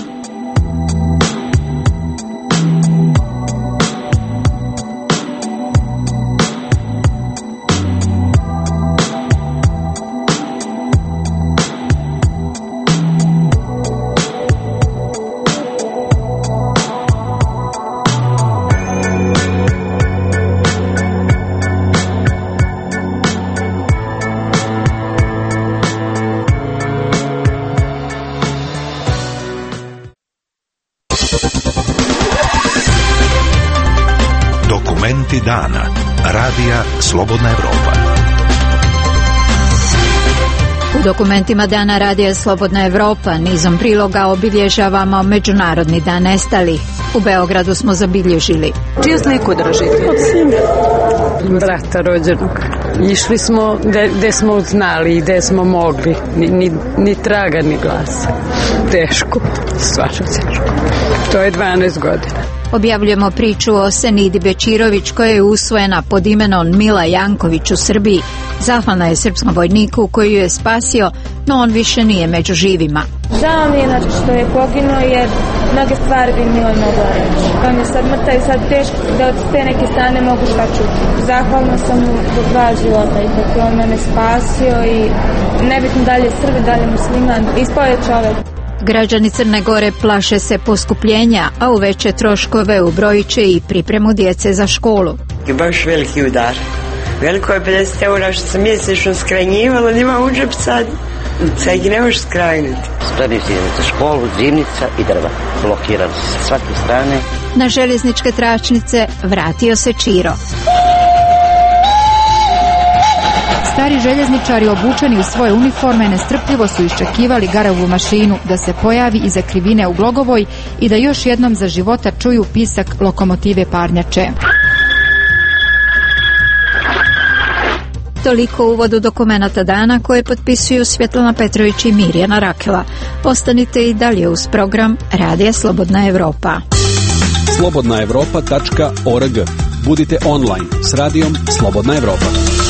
Dokumenti dana. Radija Slobodna Evropa. U dokumentima Dana Radija Slobodna Evropa nizom priloga obilježavamo Međunarodni dan nestalih. U Beogradu smo zabilježili. Čiju sliku držite? Od sina. Brata rođenog. Išli smo gde smo znali i gde smo mogli. Ni traga, ni glasa. Teško. Stvarno teško. To je 12 godina. Objavljujemo priču o Senidi Bečirović koja je usvojena pod imenom Mila Janković u Srbiji. Zahvalna je srpskom vojniku koji ju je spasio, no on više nije među živima. Žao mi je što je poginuo jer mnoge stvari bi Milo mogla reći. On je sad mrtav i sad teško da od te neke strane mogu šta čuti. Zahvalna sam mu do 2 života i kako je on mene spasio i nebitno da li je Srbi, da li je musliman, ispao je čovek. Građani Crne Gore plaše se poskupljenja, a u veće troškove ubrojit će i pripremu djece za školu. Je baš veliki udar. Veliko je 50 eura što sam mjesečno skrajnjivala, nima u džep sad. Sad ih ne možeš skrajnuti. Spremni si za školu, zimnica i drva. Blokirano se sa svake strane. Na željezničke tračnice vratio se Čiro. Stari željezničari obučeni u svoje uniforme nestrpljivo su iščekivali Garavu mašinu da se pojavi iza krivine u Glogovoj i da još jednom za života čuju pisak lokomotive parnjače. Toliko u uvodu dokumenata dana koje potpisuju Svjetlana Petrović i Mirjana Rakela. Ostanite i dalje uz program Radija Slobodna Evropa. slobodnaevropa.org. Budite online s radijom Slobodna Evropa.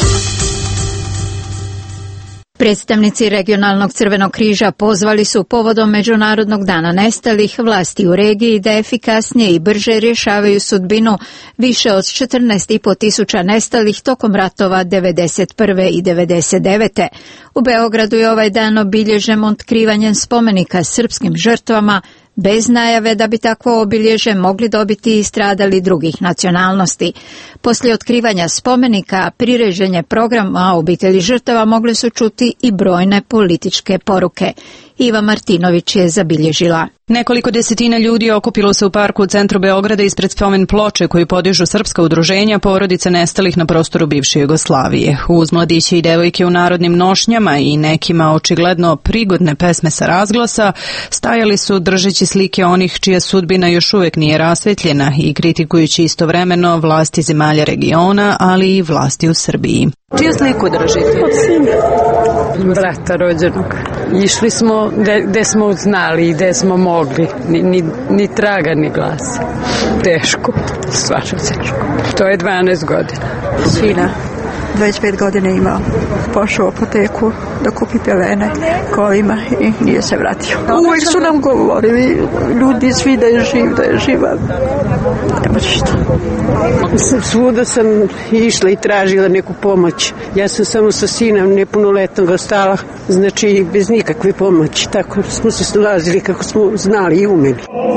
Predstavnici regionalnog Crvenog križa pozvali su povodom Međunarodnog dana nestalih vlasti u regiji da efikasnije i brže rješavaju sudbinu više od 14.500 tisuća nestalih tokom ratova 1991. i 1999. U Beogradu je ovaj dan obilježen otkrivanjem spomenika srpskim žrtvama, bez najave da bi takvo obilježje mogli dobiti i stradali drugih nacionalnosti. Poslije otkrivanja spomenika, priređen je program, a obitelji žrtava mogle su čuti i brojne političke poruke. Iva Martinović je zabilježila. Nekoliko desetina ljudi okupilo se u parku u centru Beograda ispred spomen ploče koju podižu srpska udruženja porodica nestalih na prostoru bivše Jugoslavije. Uz mladiće i devojke u narodnim nošnjama i nekima očigledno prigodne pesme sa razglasa stajali su držeći slike onih čija sudbina još uvijek nije rasvetljena i kritikujući istovremeno vlasti zemalja regiona, ali i vlasti u Srbiji. Čiju sliku držite? Od sina. Brata rođenog. Išli smo gde smo znali i gde smo mogli. Ni traga, ni glasa. Teško. Stvarno teško. To je 12 godina. Sina. 25 godina imao. Pošao u apoteku da kupi pelene kolima i nije se vratio. Uvijek su nam govorili ljudi svi da je živ, da je živa. Nema ništa. Svuda sam išla i tražila neku pomoć. Ja sam samo sa sinom nepunoletnog ostala, znači bez nikakve pomoći. Tako smo se snalazili kako smo znali i umeli.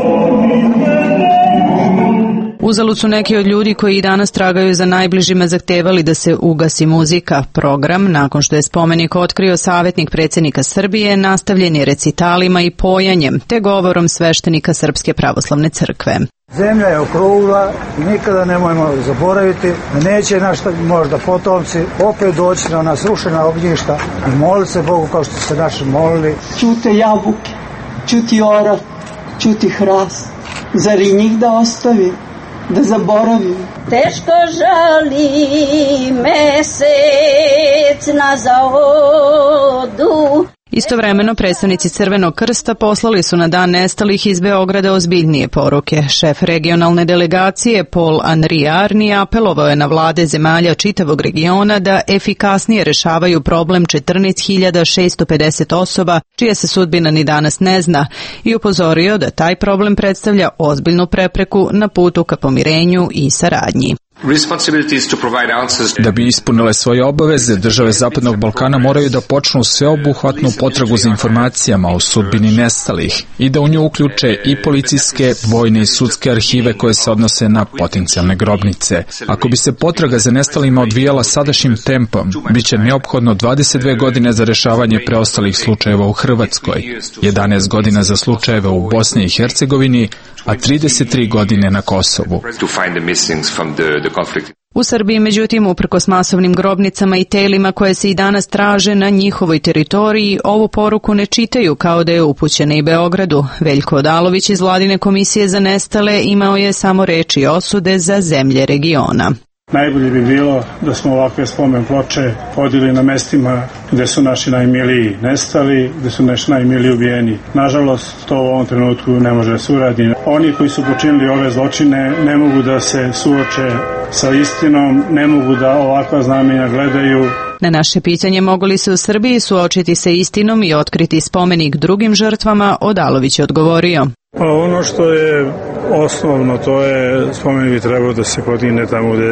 Uzalud su neki od ljudi koji i danas tragaju za najbližima zahtevali da se ugasi muzika. Program, nakon što je spomenik otkrio savjetnik predsjednika Srbije, nastavljen je recitalima i pojanjem, te govorom sveštenika Srpske pravoslavne crkve. Zemlja je okrugla i nikada nemojmo zaboraviti da neće naši možda potomci opet doći na ona srušena ognjišta i moliti se Bogu kao što su se naši molili. Čute jabuke, čuti orah, čuti hrast, zar i njih da ostavi, da zaboravim? Teško žali mesec na zahodu. Istovremeno predstavnici Crvenog krsta poslali su na dan nestalih iz Beograda ozbiljnije poruke. Šef regionalne delegacije Paul Henri Arni apelovao je na vlade zemalja čitavog regiona da efikasnije rešavaju problem 14.650 osoba čija se sudbina ni danas ne zna i upozorio da taj problem predstavlja ozbiljnu prepreku na putu ka pomirenju i saradnji. Da bi ispunile svoje obaveze, države Zapadnog Balkana moraju da počnu sveobuhvatnu potragu za informacijama o sudbini nestalih i da u nju uključe i policijske, vojne i sudske arhive koje se odnose na potencijalne grobnice. Ako bi se potraga za nestalima odvijala sadašnjim tempom, bit će neophodno 22 godine za rešavanje preostalih slučajeva u Hrvatskoj, 11 godina za slučajeve u Bosni i Hercegovini, a 33 godine na Kosovu. U Srbiji, međutim, uprkos masovnim grobnicama i telima koje se i danas traže na njihovoj teritoriji, ovu poruku ne čitaju kao da je upućena i Beogradu. Veljko Odalović iz Vladine komisije za nestale imao je samo reči osude za zemlje regiona. Najbolje bi bilo da smo ovakve spomen ploče podijeli na mestima gde su naši najmiliji nestali, gde su naši najmiliji ubijeni. Nažalost, to u ovom trenutku ne može da se uradi. Oni koji su počinili ove zločine ne mogu da se suoče sa istinom, ne mogu da ovakva znamenja gledaju. Na naše pitanje mogu li se u Srbiji suočiti sa istinom i otkriti spomenik drugim žrtvama, Odalović je odgovorio. Pa ono što je osnovno, to je spomenik bi trebao da se podigne tamo gde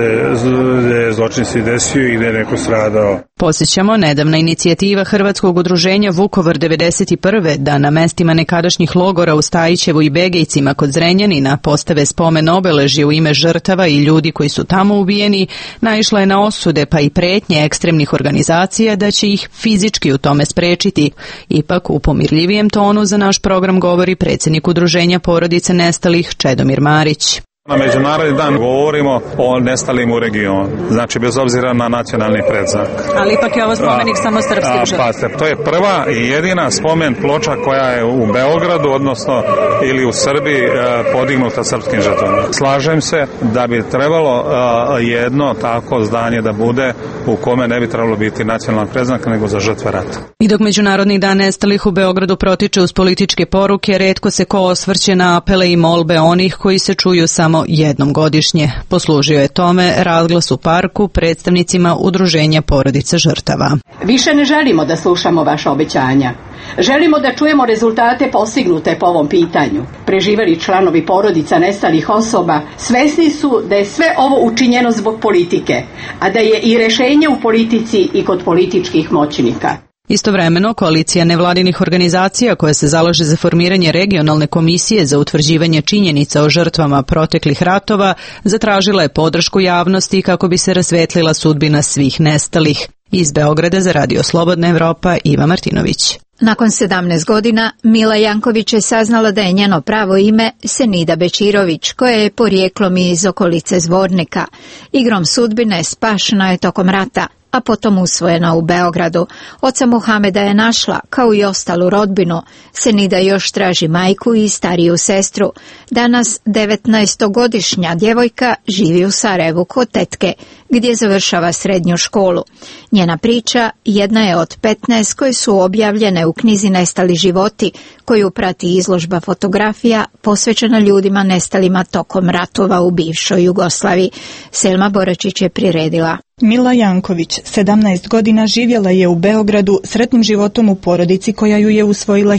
je zločin se desio i gde je neko stradao. Posjećamo, nedavna inicijativa Hrvatskog udruženja Vukovar 91. da na mestima nekadašnjih logora u Stajićevu i Begejcima kod Zrenjanina postave spomen obeležje u ime žrtava i ljudi koji su tamo ubijeni, naišla je na osude pa i pretnje ekstremnih organizacija da će ih fizički u tome sprečiti. Ipak u pomirljivijem tonu za naš program govori predsjednik udruženja porodice nestalih Čedomir Marić. Na Međunarodni dan govorimo o nestalim u regionu, znači bez obzira na nacionalni predznak. Ali ipak je ovo spomenik samo srpskim žrtvama. To je prva i jedina spomen ploča koja je u Beogradu, odnosno ili u Srbiji podignuta srpskim žrtvama. Slažem se da bi trebalo jedno tako zdanje da bude u kome ne bi trebalo biti nacionalni predznak nego za žrtve rata. I dok Međunarodni dan nestalih u Beogradu protiče uz političke poruke, retko se ko osvrće na apele i molbe onih koji se čuju samo jednom godišnje. Poslužio je tome razglas u parku predstavnicima udruženja porodice žrtava. Više ne želimo da slušamo vaša obećanja. Želimo da čujemo rezultate postignute po ovom pitanju. Preživeli članovi porodica nestalih osoba svesni su da je sve ovo učinjeno zbog politike, a da je i rešenje u politici i kod političkih moćnika. Istovremeno, koalicija nevladinih organizacija koja se zalaže za formiranje regionalne komisije za utvrđivanje činjenica o žrtvama proteklih ratova zatražila je podršku javnosti kako bi se rasvetlila sudbina svih nestalih. Iz Beograda za Radio Slobodna Evropa, Iva Martinović. Nakon 17 godina Mila Janković je saznala da je njeno pravo ime Senida Bečirović, koja je porijeklom iz okolice Zvornika. Igrom sudbine spašena je tokom rata, a potom usvojena u Beogradu. Oca Muhameda je našla, kao i ostalu rodbinu. Senida još traži majku i stariju sestru. Danas 19-godišnja djevojka živi u Sarajevu kod tetke, gdje završava srednju školu. Njena priča jedna je od 15 koje su objavljene u knjizi Nestali životi, koju prati izložba fotografija posvećena ljudima nestalima tokom ratova u bivšoj Jugoslaviji. Selma Boračić je priredila. Mila Janković, 17 godina, živjela je u Beogradu sretnim životom u porodici koja ju je usvojila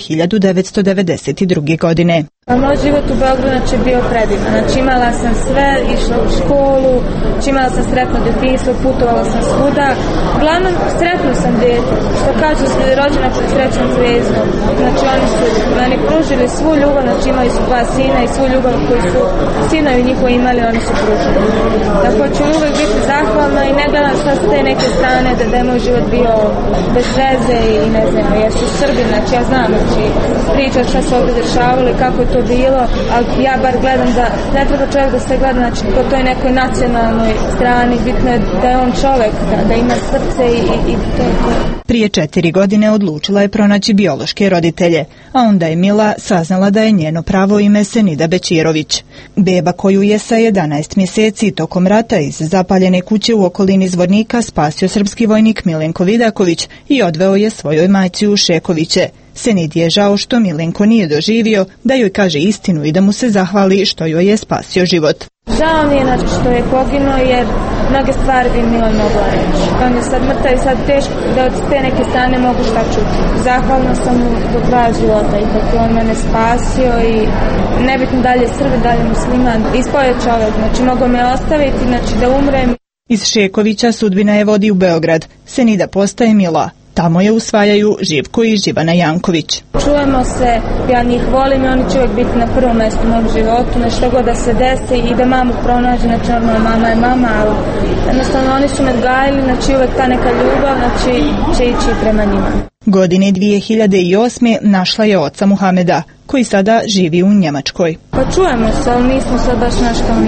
1992. godine. Moj život u Beogradu je bio predivan. Znači imala sam sve, išla u školu, imala sam sretno detinjstvo, putovala sam svuda. Uglavnom, sretno sam dete, što kažu rođena pod srećnom zvezdom. Znači oni su meni pružili svu ljubav, znači imali su 2 sina i svu ljubav koju su sinovi njihovi imali, oni su pružili. Tako ću uvijek biti zahvalna i ne gledam šta s te neke strane da je moj život bio bez veze i ne znam, jer su Srbi, znači ja znam, znači priča šta se ovdje dešavali, kako je to bilo, ali ja bar gledam da ne treba čovjek da se gleda, znači po toj nekoj nacionalnoj strani, bitno je da je on čovjek, da ima srce i to je to. Prije 4 godine odlučila je pronaći biološke roditelje, a onda je Mila saznala da je njeno pravo ime Senida Bečirović. Beba koju je sa 11 mjeseci tokom rata iz zapaljene kuće u okolini Zvornika spasio srpski vojnik Milenko Vidaković i odveo je svojoj majci u Šekoviće. Senidi je žao što Milenko nije doživio da joj kaže istinu i da mu se zahvali što joj je spasio život. Žao mi je znači, što je poginuo jer mnoge stvari bi mi on mogla reći. On je sad mrtav i sad teško da od te neke strane mogu šta čuti. Zahvalna sam mu do kraja života i kako on mene spasio i nebitno dalje Srbi, dalje musliman. Ispao je čovjek, znači mogu me ostaviti, znači da umrem. Iz Šekovića sudbina je vodi u Beograd. Senida postaje Mila. Tamo je usvajaju Živko i Živana Janković. Čujemo se, ja njih volim i oni će uvijek biti na prvom mjestu u mom životu, nešto god da se desi i da mamu pronađe, znači normalno mama je mama, ali jednostavno oni su me odgajili, znači uvijek ta neka ljubav, znači će ići prema njima. Godine 2008. našla je oca Muhameda, koji sada živi u Njemačkoj. Pa čujemo se, ali nismo sad baš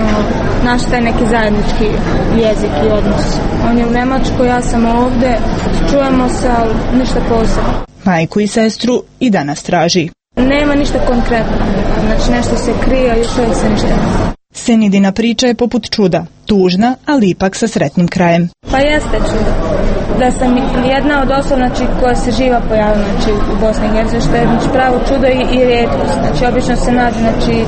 naš taj neki zajednički jezik i odnos. On je u Njemačkoj, ja sam ovdje, čujemo se, ali ništa posebno. Majku i sestru i danas traži. Nema ništa konkretno, znači nešto se krije, a još uvijek se ništa ne. Senidina priča je poput čuda, tužna, ali ipak sa sretnim krajem. Pa jeste čudo. Da sam jedna od osoba znači, koja se živa pojavila znači, u Bosni i Hercegovini, što je znači, pravo čudo i rijetkost. Znači, obično se nađu znači,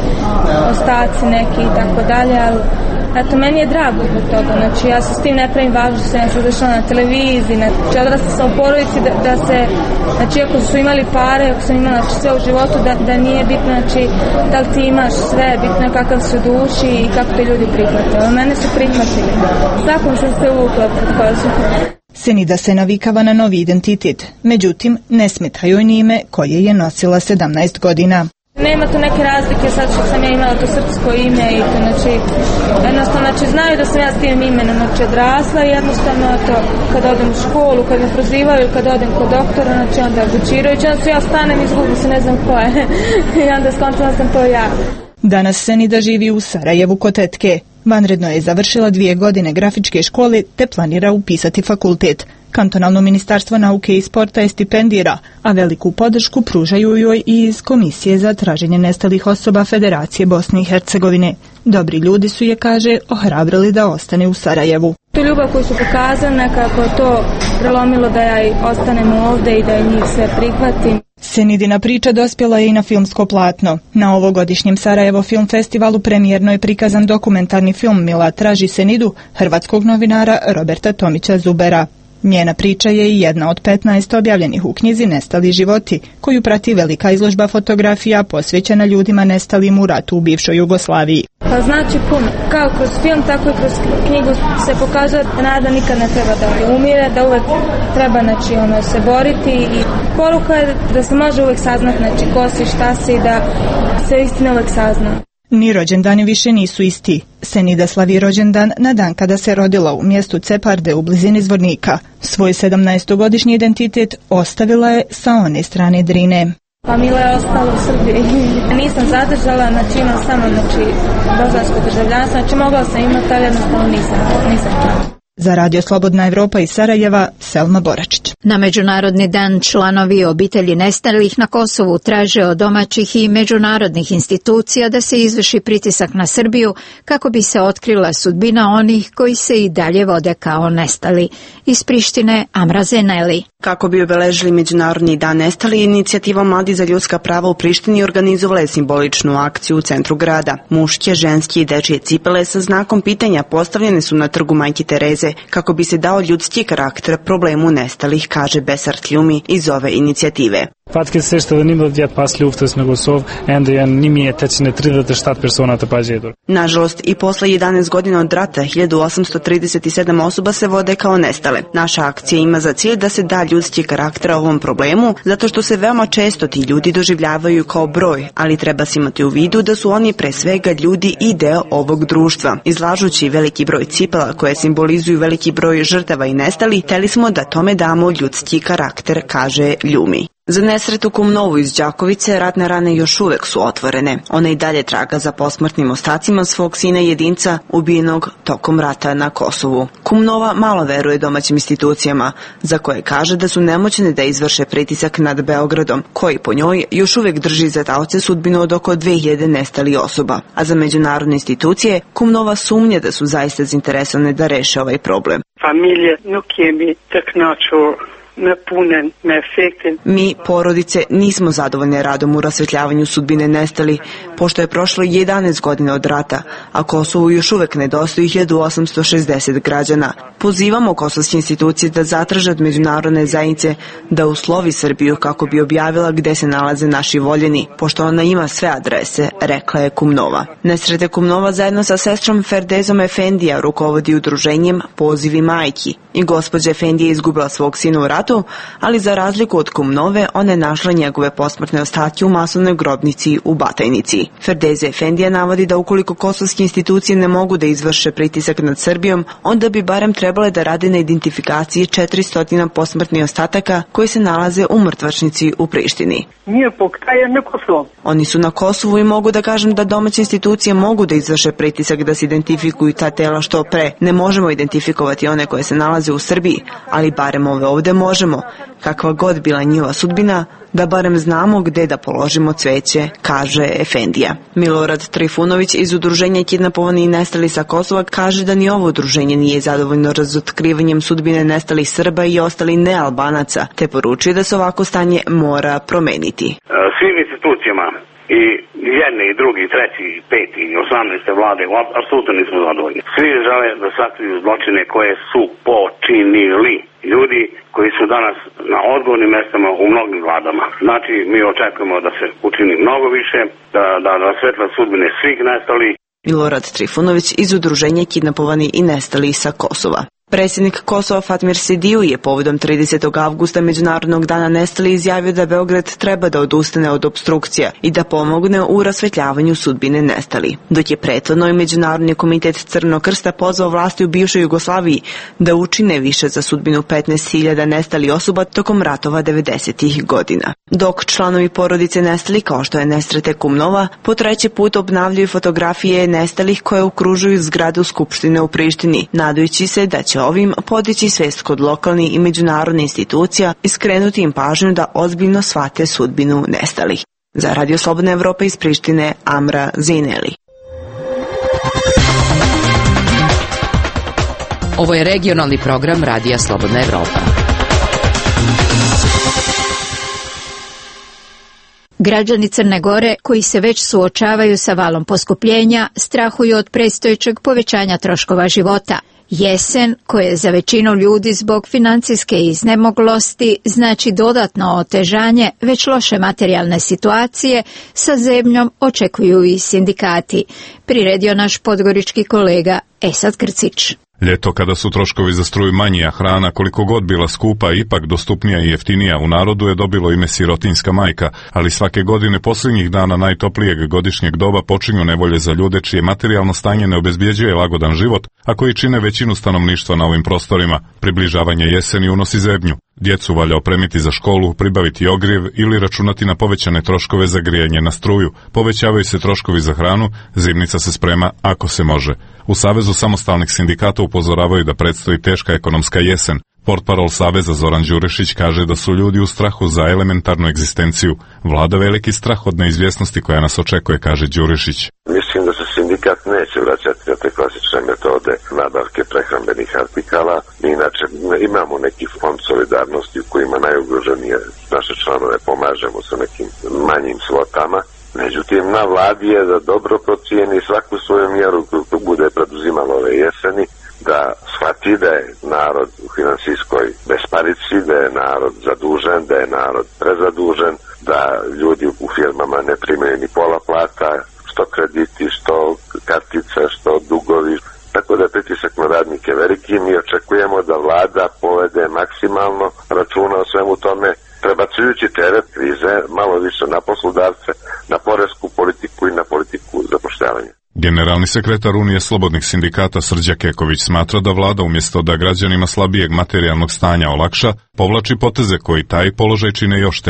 ostaci neki i tako dalje, ali eto, meni je drago zbog toga. Znači, ja se s tim ne pravim važno što sam došla na televiziji. Znači, odrasla sam u porodici da se, znači, ako su imali pare, ako sam imala znači, sve u životu, da nije bitno, znači, da li ti imaš sve, bitno je kakav su duši i kako te ljudi prihvatili. Mene su prihvatili. Svakom sam se uvukla pred kožu. Senida se navikava na novi identitet, međutim ne smeta joj ni ime koje je nosila 17 godina. Nema tu neke razlike sad što sam ja imala to srpsko ime i to znači, jednostavno znači, znaju da sam ja s tim imenom znači, odrasla i jednostavno to kad odem u školu, kad me prozivaju, kad odem kod doktora, znači onda Bučirović, onda ja stanem i izgubim se ne znam ko je i onda skontala sam to ja. Danas Senida živi u Sarajevu kod tetke. Vanredno je završila 2 godine grafičke škole te planira upisati fakultet. Kantonalno ministarstvo nauke i sporta je stipendira, a veliku podršku pružaju joj i iz Komisije za traženje nestalih osoba Federacije Bosne i Hercegovine. Dobri ljudi su je, kaže, ohrabrili da ostane u Sarajevu. Tu ljubav koju su pokazali nekako to prelomilo da ja i ostanem ovdje i da i njih sve prihvatim. Senidina priča dospjela je i na filmsko platno. Na ovogodišnjem Sarajevo Film Festivalu premijerno je prikazan dokumentarni film Mila traži Senidu hrvatskog novinara Roberta Tomića Zubera. Njena priča je i jedna od 15 objavljenih u knjizi Nestali životi, koju prati velika izložba fotografija posvećena ljudima nestalim u ratu u bivšoj Jugoslaviji. Pa znači puno. Kao kroz film, tako i kroz knjigu se pokazuje da nada nikad ne treba da umire, da uvek treba znači, se boriti i poruka je da se može uvek saznat znači, ko si, šta si i da se istina uvek sazna. Ni rođendani više nisu isti. Senida slavi rođendan na dan kada se rodila u mjestu Ceparde u blizini Zvornika. Svoj 17-godišnji identitet ostavila je sa one strane Drine. Pa Mila je ostala u Srbiji. Nisam zadržala, znači imam samo bosansko državljanstvo, znači mogla sam imati, ali jednostavno nisam. Za Radio Slobodna Evropa iz Sarajeva, Selma Boračić. Na Međunarodni dan članovi obitelji nestalih na Kosovu traže od domaćih i međunarodnih institucija da se izvrši pritisak na Srbiju kako bi se otkrila sudbina onih koji se i dalje vode kao nestali. Iz Prištine, Amra Zeneli. Kako bi obeležili Međunarodni dan nestalih, inicijativa Mladi za ljudska prava u Prištini organizovala je simboličnu akciju u centru grada. Muške, ženske i dečije cipele sa znakom pitanja postavljene su na trgu Majke Tereze kako bi se dao ljudski karakter problemu nestalih, kaže Besart Ljumi iz ove inicijative. Nažalost, i posle 11 godina od rata 1837 osoba se vode kao nestale. Naša akcija ima za cilj da se da ljudski karakter ovom problemu, zato što se veoma često ti ljudi doživljavaju kao broj, ali treba se imati u vidu da su oni pre svega ljudi i deo ovog društva. Izlažući veliki broj cipela koje simbolizuju veliki broj žrtava i nestali, hteli smo da tome damo ljudski karakter, kaže Ljumi. Za nesretu Kumnovu iz Đakovice ratne rane još uvek su otvorene. Ona i dalje traga za posmrtnim ostacima svog sina jedinca ubijenog tokom rata na Kosovu. Kumnova malo veruje domaćim institucijama, za koje kaže da su nemoćne da izvrše pritisak nad Beogradom, koji po njoj još uvek drži za taoce sudbinu od oko 2000 nestalih osoba. A za međunarodne institucije Kumnova sumnja da su zaista zainteresovane da reše ovaj problem. Familije nuk jemi tek naču Mi, porodice, nismo zadovoljne radom u rasvetljavanju sudbine nestalih, pošto je prošlo 11 godina od rata, a Kosovu još uvek nedostaje 1860 građana. Pozivamo kosovske institucije da zatraže od međunarodne zajednice da uslovi Srbiju kako bi objavila gde se nalaze naši voljeni, pošto ona ima sve adrese, rekla je Kumnova. Nesrete Kumnova zajedno sa sestrom Ferdezom Efendija rukovodi udruženjem Pozivi majki. I gospođa Efendija je izgubila svog sina u ratu, ali za razliku od Kumnove, ona je našla njegove posmrtne ostatke u masovnoj grobnici u Batajnici. Ferdeze Efendija navodi da ukoliko kosovske institucije ne mogu da izvrše pritisak nad Srbijom, onda bi barem trebale da rade na identifikaciji 400 posmrtnih ostataka koji se nalaze u mrtvačnici u Prištini. Oni su na Kosovu i mogu da kažem da domaće institucije mogu da izvrše pritisak da se identifikuju ta tela što pre. Ne možemo identifikovati one koje se nalaze u Srbiji, ali barem ove ovde možemo. Kakva god bila njihova sudbina, da barem znamo gde da položimo cveće, kaže Efendija. Milorad Trifunović iz udruženja Kidnapovani i nestali sa Kosova kaže da ni ovo udruženje nije zadovoljno razotkrivanjem sudbine nestalih Srba i ostalih nealbanaca, te poručuje da se ovako stanje mora promeniti. Svim institucijama i jedne i drugi, i treći, i peti, i 18. vlade, apsolutno nismo zadovoljni. Svi žele da sakriju zločine koje su počinili ljudi koji su danas na odgovornim mestama u mnogim vladama. Znači, mi očekujemo da se učini mnogo više, da rasvetla sudbine svih nestalih. Milorad Trifunović iz udruženja Kidnapovani i nestali sa Kosova. Predsjednik Kosova Fatmir Sidiju je povodom 30. avgusta Međunarodnog dana nestalih izjavio da Beograd treba da odustane od opstrukcija i da pomogne u rasvetljavanju sudbine nestalih. Dok je prethodno i Međunarodni komitet Crvenog krsta pozvao vlasti u bivšoj Jugoslaviji da učine više za sudbinu 15.000 nestalih osoba tokom ratova 90. godina. Dok članovi porodice nestalih, kao što je Nesrete Kumnova, po treći put obnavljaju fotografije nestalih koje okružuju zgradu Skupštine u Prištini, nadajući se da će ovim podići svest kod lokalnih i međunarodnih institucija i skrenuti im pažnju da ozbiljno shvate sudbinu nestalih. Za Radio Slobodna Evropa iz Prištine, Amra Zineli. Ovo je regionalni program Radija Slobodna Evropa. Građani Crne Gore, koji se već suočavaju sa valom poskupljenja, strahuju od predstojećeg povećanja troškova života. Jesen, koje za većinu ljudi zbog financijske iznemoglosti znači dodatno otežanje već loše materijalne situacije, sa zebnjom očekuju i sindikati. Priredio naš podgorički kolega Esad Krcić. Ljeto, kada su troškovi za struju manji, a hrana koliko god bila skupa, ipak dostupnija i jeftinija u narodu, je dobilo ime sirotinjska majka, ali svake godine posljednjih dana najtoplijeg godišnjeg doba počinju nevolje za ljude čije materijalno stanje ne obezbjeđuje lagodan život, a koji čine većinu stanovništva na ovim prostorima. Približavanje jeseni unosi zebnju. Djecu valja opremiti za školu, pribaviti ogrjev ili računati na povećane troškove za grijanje na struju. Povećavaju se troškovi za hranu, zimnica se sprema ako se može. U Savezu samostalnih sindikata upozoravaju da predstoji teška ekonomska jesen. Portparol Saveza Zoran Đurišić kaže da su ljudi u strahu za elementarnu egzistenciju. Vlada veliki strah od neizvjesnosti koja nas očekuje, kaže Đurišić. Mislim da se sindikat neće vraćati na te klasične metode nabavke prehrambenih artikala. Mi inače imamo neki fond solidarnosti u kojima najugroženije naše članove pomažemo sa nekim manjim svotama. Međutim, na vladi je da dobro procijeni svaku svoju mjeru koju bude preduzimalo ove jeseni, da shvati da je narod u finansijskoj besparici, da je narod zadužen, da je narod prezadužen, da ljudi u firmama ne primaju ni pola plata, što krediti, što kartice, što dugovi. Tako da je pritisak na radnike veliki. Mi očekujemo da vlada povede maksimalno računa o svemu tome, prebacujući teret krize malo više na poslodavce, na poresku politiku i na politiku zapošljavanja. Generalni sekretar Unije slobodnih sindikata Srđa Keković smatra da vlada umjesto da građanima slabijeg materijalnog stanja olakša, povlači poteze koji taj položaj čine još težim.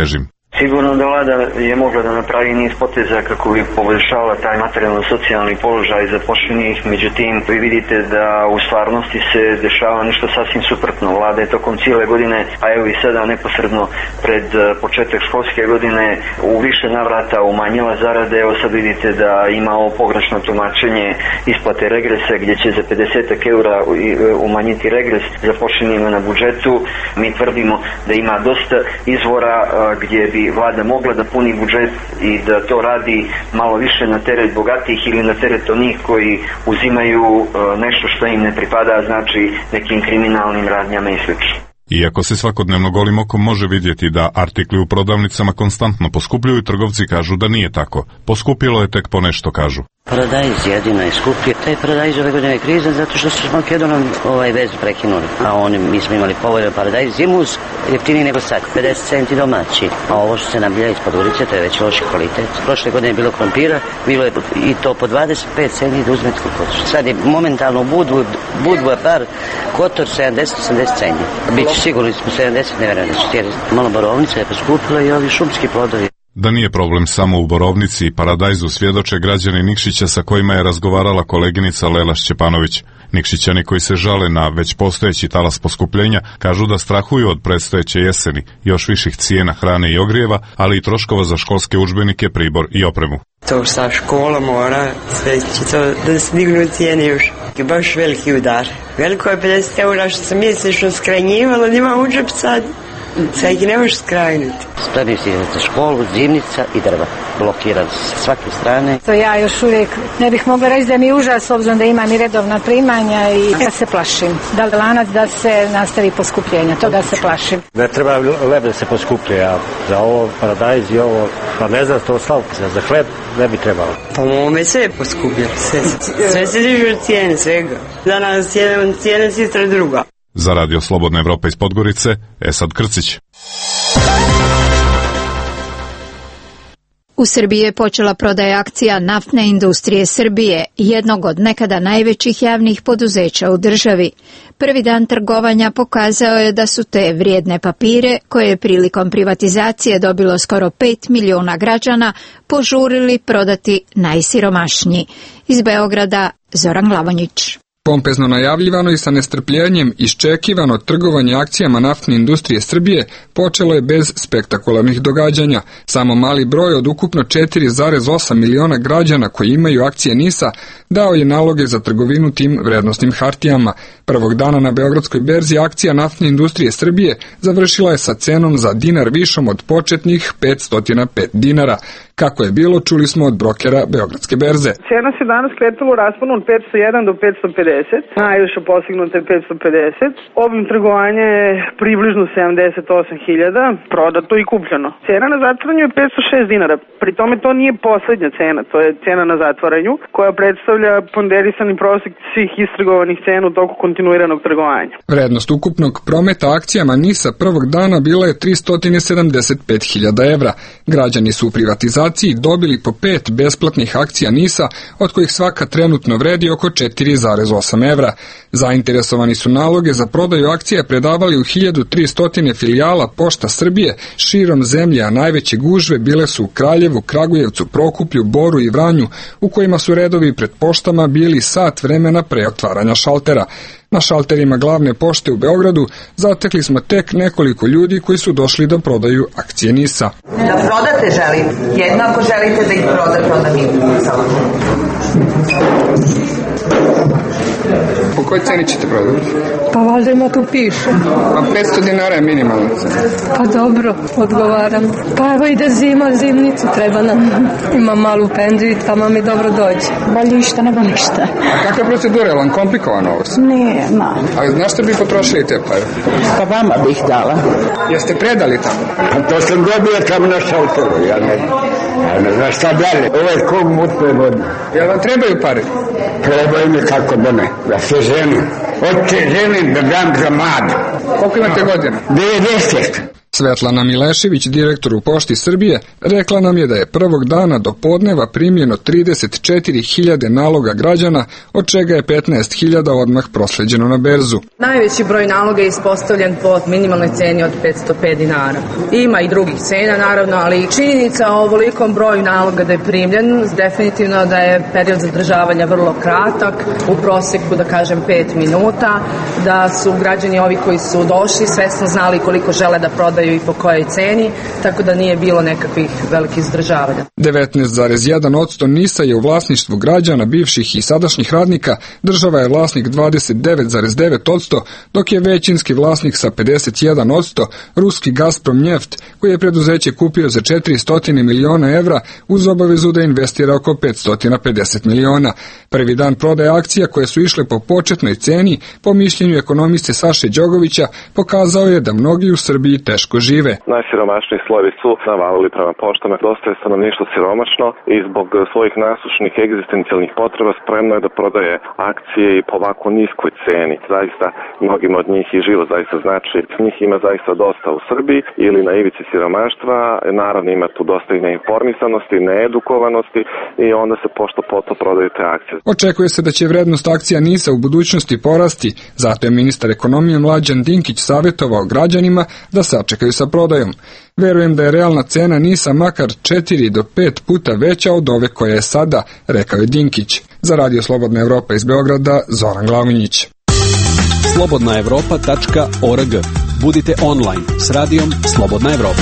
Sigurno da vlada je mogla da napravi niz poteza kako bi poboljšala taj materijalno-socijalni položaj zaposlenih, međutim vi vidite da u stvarnosti se dešava nešto sasvim suprotno. Vlada je tokom cijele godine, a evo i sada neposredno pred početak školske godine u više navrata umanjila zarade. Evo sad vidite da ima ovo pogrešno tumačenje isplate regresa gdje će za 50 eura umanjiti regres zaposlenima na budžetu. Mi tvrdimo da ima dosta izvora gdje bi vlada mogla da puni budžet i da to radi malo više na teret bogatih ili na teret onih koji uzimaju nešto što im ne pripada, znači nekim kriminalnim radnjama i sl. Iako se svakodnevno golim okom može vidjeti da artikli u prodavnicama konstantno poskupljuju, trgovci kažu da nije tako. Poskupilo je tek po nešto, kažu. Paradajz jedino je skuplji. Taj paradajz ove godine je krizan zato što su s Makedonom vezu prekinuli. A mi smo imali povoljan paradajz zimus, jeftiniji nego sad, 50 centi domaći. A ovo što se nabilja ispod ulice, to je već loši kvalitet. Prošle godine je bilo krompira, bilo je i to po 25 centi da uzmete kotor. Sad je momentalno budva par kotor 70-80 centi. Biće sigurno smo 70, ne verujem da će tjeri. Malo borovnica je poskupila i ovi šumski plodovi. Da nije problem samo u borovnici i paradajzu svjedoče građani Nikšića sa kojima je razgovarala koleginica Lela Šćepanović. Nikšićani koji se žale na već postojeći talas poskupljenja kažu da strahuju od predstojeće jeseni, još viših cijena hrane i ogrijeva, ali i troškova za školske udžbenike, pribor i opremu. To sa škola mora, sve će to da se dignu cijene još. Baš veliki udar. Veliko je 50 eura što sam mjesečno skranjivala, nima udžep sad. Sad ih ne možeš skrajnuti. Spremim se za školu, zimnica i drva. Blokiran sa svake strane. To ja još uvijek ne bih mogla reći da mi je užas, s obzirom da imam i redovna primanja i ja se plašim. Da li lanac da se nastavi poskupljenja, toga se plašim. Ne treba leb da se poskuplje, a za ovo paradajz i ovo, pa ne znam to slav, za hleb ne bi trebalo. Po mome sve je poskuplje, sve se dižu cijene svega. Danas jedan cijene, sutra druga. Za Radio Slobodna Evropa iz Podgorice, Esad Krcić. U Srbiji je počela prodaja akcija Naftne industrije Srbije, jednog od nekada najvećih javnih poduzeća u državi. Prvi dan trgovanja pokazao je da su te vrijedne papire, koje je prilikom privatizacije dobilo skoro 5 miliona građana, požurili prodati najsiromašniji. Iz Beograda, Zoran Glavonjić. Pompezno najavljivano i sa nestrpljenjem iščekivano trgovanje akcijama Naftne industrije Srbije počelo je bez spektakularnih događanja. Samo mali broj od ukupno 4,8 miliona građana koji imaju akcije NIS-a dao je naloge za trgovinu tim vrednosnim hartijama. Prvog dana na Beogradskoj berzi akcija Naftne industrije Srbije završila je sa cenom za dinar višom od početnih 505 dinara. Kako je bilo, čuli smo od brokera Beogradske berze. Cena se danas kretala u rasponu od 501 do 550, najviše postignuta je 550. Obim trgovanja je približno 78.000, prodato i kupljeno. Cena na zatvaranju je 506 dinara, pri tome to nije poslednja cena, to je cena na zatvaranju, koja predstavlja ponderisani prosjek svih istrgovanih cena u toku kontinuiranog trgovanja. Vrednost ukupnog prometa akcijama NIS-a prvog dana bila je 375.000 evra. Građani su u privatizaciji dobili po 5 besplatnih akcija NIS-a, od kojih svaka trenutno vredi oko 4,8 evra. Zainteresovani su naloge za prodaju akcija predavali u 1300 filijala Pošta Srbije širom zemlje, a najveće gužve bile su u Kraljevu, Kragujevcu, Prokuplju, Boru i Vranju, u kojima su redovi pred poštama bili sat vremena pre otvaranja šaltera. Na šalterima glavne pošte u Beogradu zatekli smo tek nekoliko ljudi koji su došli da prodaju akcije NIS-a. Da prodate želim. Jedno ako želite da ih prodam i Po kojoj ceni ćete prodati? Pa valjda ima tu piše. Pa 500 dinara je minimalna cena. Pa dobro, odgovaram. Pa evo ide zima, zimnicu treba nam. Ima malu penziju i tamo mi dobro dođe. Bolje ništa nego ništa. A kakva procedura, je vam komplikovano ovo? Nije, malo. Ali znaš što bi potrošili te pare? Pa vama bih dala. Jeste predali tamo? Pa to sam dobio tamo na šalteru, ja ne znam šta dalje. Ovo je ko mutne godine. Jel vam trebaju pare? Trebaju mi kako da ne, da se ženim. Hoće ženim da dam za mladu. Koliko imate godina? 90. Svetlana Milešević, direktor u Pošti Srbije, rekla nam je da je prvog dana do podneva primljeno 34.000 naloga građana, od čega je 15.000 odmah prosleđeno na berzu. Najveći broj naloga je ispostavljen po minimalnoj ceni od 505 dinara. Ima i drugih cena, naravno, ali činjenica o ovolikom broju naloga da je primljen, definitivno da je period zadržavanja vrlo kratak, u proseku, da kažem, 5 minuta, da su građani ovi koji su došli svesno znali koliko žele da prodaju i po kojoj ceni, tako da nije bilo nekakvih velikih zadržavanja. 19,1% NIS-a je u vlasništvu građana, bivših i sadašnjih radnika, država je vlasnik 29,9%, dok je većinski vlasnik sa 51% ruski Gazprom Njeft, koji je preduzeće kupio za 400 miliona evra uz obavezu da investira oko 550 miliona. Prvi dan prodaje akcija koje su išle po početnoj ceni, po mišljenju ekonomiste Saše Đogovića, pokazao je da mnogi u Srbiji teško žive. Najsiromašniji slojevi su navalili prema poštama. Dosta je stanovništvo siromašno i zbog svojih nasušnih egzistencijalnih potreba spremno je da prodaje akcije i po ovako niskoj ceni. Zaista mnogim od njih i život zaista znači. Njih ima zaista dosta u Srbiji ili na ivici siromaštva. Naravno ima tu dosta i neinformisanosti, needukovanosti i onda se pošto poto prodaju te akcije. Očekuje se da će vrednost akcija NIS-a u budućnosti porasti, zato je ministar ekonomije Mlađan Dinkić savjetovao građanima da sačekaju sa prodajom. Verujem da je realna cena NIS-a makar 4 do 5 puta veća od ove koja je sada, rekao je Dinkić. Za Radio Slobodna Evropa iz Beograda, Zoran Glavinić. slobodnaevropa.org. Budite online s radijom Slobodna Evropa.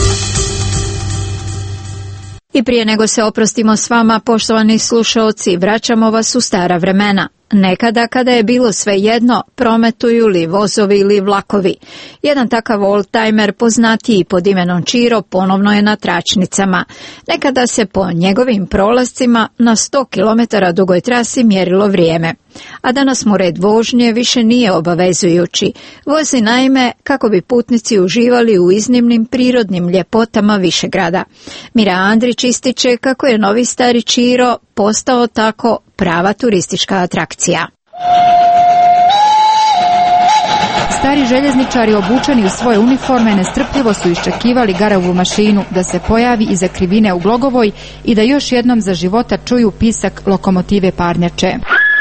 I prije nego se oprostimo s vama, poštovani slušaoci, vraćamo vas u stara vremena. Nekada, kada je bilo sve jedno, prometuju li vozovi ili vlakovi. Jedan takav oldtimer, poznatiji pod imenom Čiro, ponovno je na tračnicama. Nekada se po njegovim prolascima na 100 km dugoj trasi mjerilo vrijeme. A danas mu red vožnje više nije obavezujući. Vozi naime kako bi putnici uživali u iznimnim prirodnim ljepotama Višegrada. Mira Andrić ističe kako je novi stari Čiro postao tako prava turistička atrakcija. Stari željezničari obučeni u svoje uniforme nestrpljivo su iščekivali garavu mašinu da se pojavi iza krivine u Glogovoj i da još jednom za života čuju pisak lokomotive parnjače.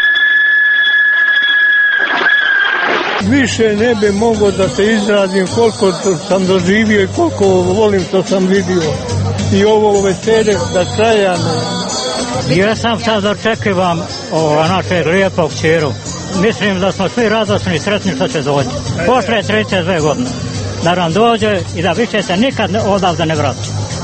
Više ne bi mogao da se izrazim koliko sam doživio i koliko volim što sam vidio. I ovo veselje da kraja ne. Ja sam sad očekivam našeg lijepog Čiru. Mislim da smo svi radosni i sretni što će doći. Pošle 32 godine. Da nam dođe i da više se nikad odavde ne vrati.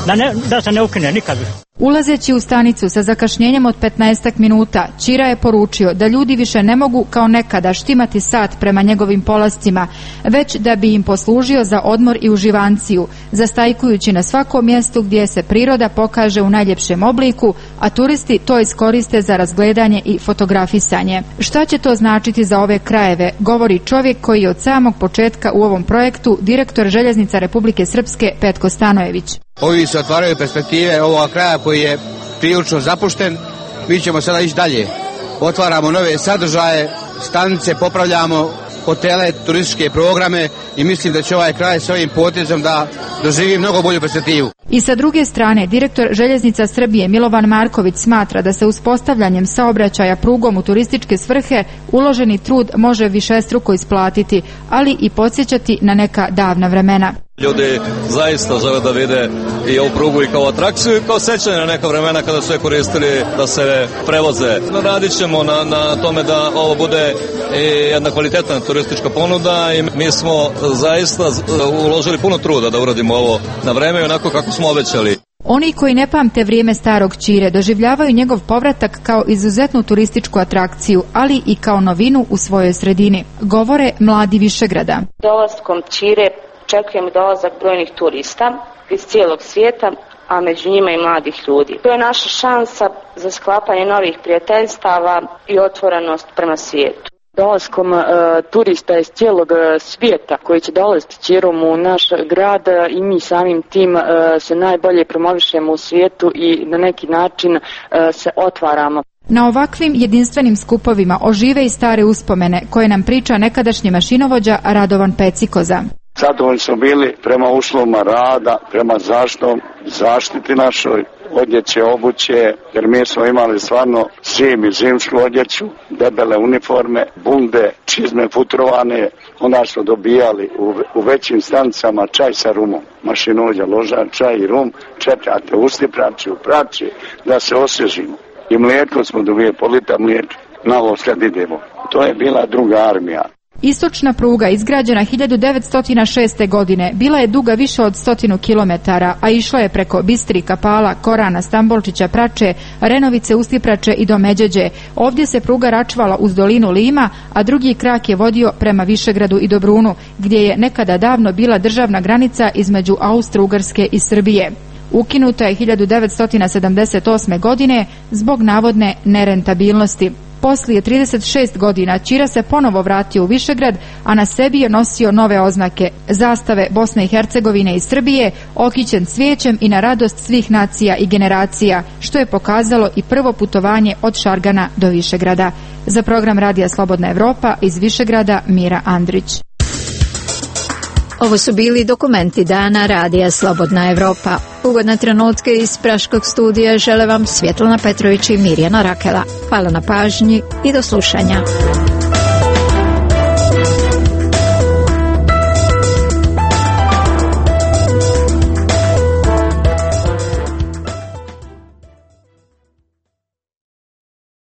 Da se ne ukine nikad više. Ulazeći u stanicu sa zakašnjenjem od 15 minuta, Čira je poručio da ljudi više ne mogu kao nekada štimati sat prema njegovim polascima, već da bi im poslužio za odmor i uživanciju, zastajkujući na svakom mjestu gdje se priroda pokaže u najljepšem obliku, a turisti to iskoriste za razgledanje i fotografisanje. Šta će to značiti za ove krajeve, govori čovjek koji je od samog početka u ovom projektu direktor Željeznica Republike Srpske Petko Stanojević. Ovi se otvaraju perspektive ovoga kraja koji je prilično zapušten. Mi ćemo sada ići dalje. Otvaramo nove sadržaje, stanice, popravljamo hotele, turističke programe i mislim da će ovaj kraj s ovim potezom da doživi mnogo bolju perspektivu. I sa druge strane, direktor Željeznica Srbije Milovan Marković smatra da se uspostavljanjem saobraćaja prugom u turističke svrhe uloženi trud može višestruko isplatiti, ali i podsjećati na neka davna vremena. Ljudi zaista žele da vide i ovu prugu i kao atrakciju i kao sećanje na neka vremena kada su je koristili da se prevoze. Radit ćemo na tome da ovo bude jedna kvalitetna turistička ponuda i mi smo zaista uložili puno truda da uradimo ovo na vreme i onako kako smo obećali. Oni koji ne pamte vrijeme starog Čire doživljavaju njegov povratak kao izuzetnu turističku atrakciju, ali i kao novinu u svojoj sredini, govore mladi Višegrada. Dolaskom Čire očekujem dolazak brojnih turista iz cijelog svijeta, a među njima i mladih ljudi. To je naša šansa za sklapanje novih prijateljstava i otvorenost prema svijetu. Dolaskom turista iz cijelog svijeta koji će dolaziti Čirom u naš grad i mi samim tim se najbolje promovišemo u svijetu i na neki način se otvaramo. Na ovakvim jedinstvenim skupovima ožive i stare uspomene koje nam priča nekadašnji mašinovođa Radovan Pecikoza. Zadovoljni smo bili prema uslovima rada, prema zaštiti našoj, odjeće, obuće, jer mi smo imali stvarno zim i zimsku odjeću, debele uniforme, bunde, čizme futrovane, onda smo dobijali u većim stanicama čaj sa rumom. Mašinođa, ložan, čaj i rum, čekate u stiprači, u prači, da se osvježimo. I mlijeko smo dobili, po litra mlijeka, na ovo kad idemo. To je bila druga armija. Istočna pruga, izgrađena 1906. godine, bila je duga više od 100 km, a išla je preko Bistri, Kapala, Korana, Stambolčića, Prače, Renovice, Ustiprače i do Međeđe. Ovdje se pruga račvala uz dolinu Lima, a drugi krak je vodio prema Višegradu i Dobrunu, gdje je nekada davno bila državna granica između Austro-Ugarske i Srbije. Ukinuta je 1978. godine zbog navodne nerentabilnosti. Poslije 36 godina Ćira se ponovo vratio u Višegrad, a na sebi je nosio nove oznake, zastave Bosne i Hercegovine i Srbije, okićen cvijećem i na radost svih nacija i generacija, što je pokazalo i prvo putovanje od Šargana do Višegrada. Za program Radija Slobodna Evropa iz Višegrada Mira Andrić. Ovo su bili dokumenti dana Radija Slobodna Evropa. Ugodne trenutke iz Praškog studija žele vam Svjetlana Petrović i Mirjana Rakela. Hvala na pažnji i do slušanja.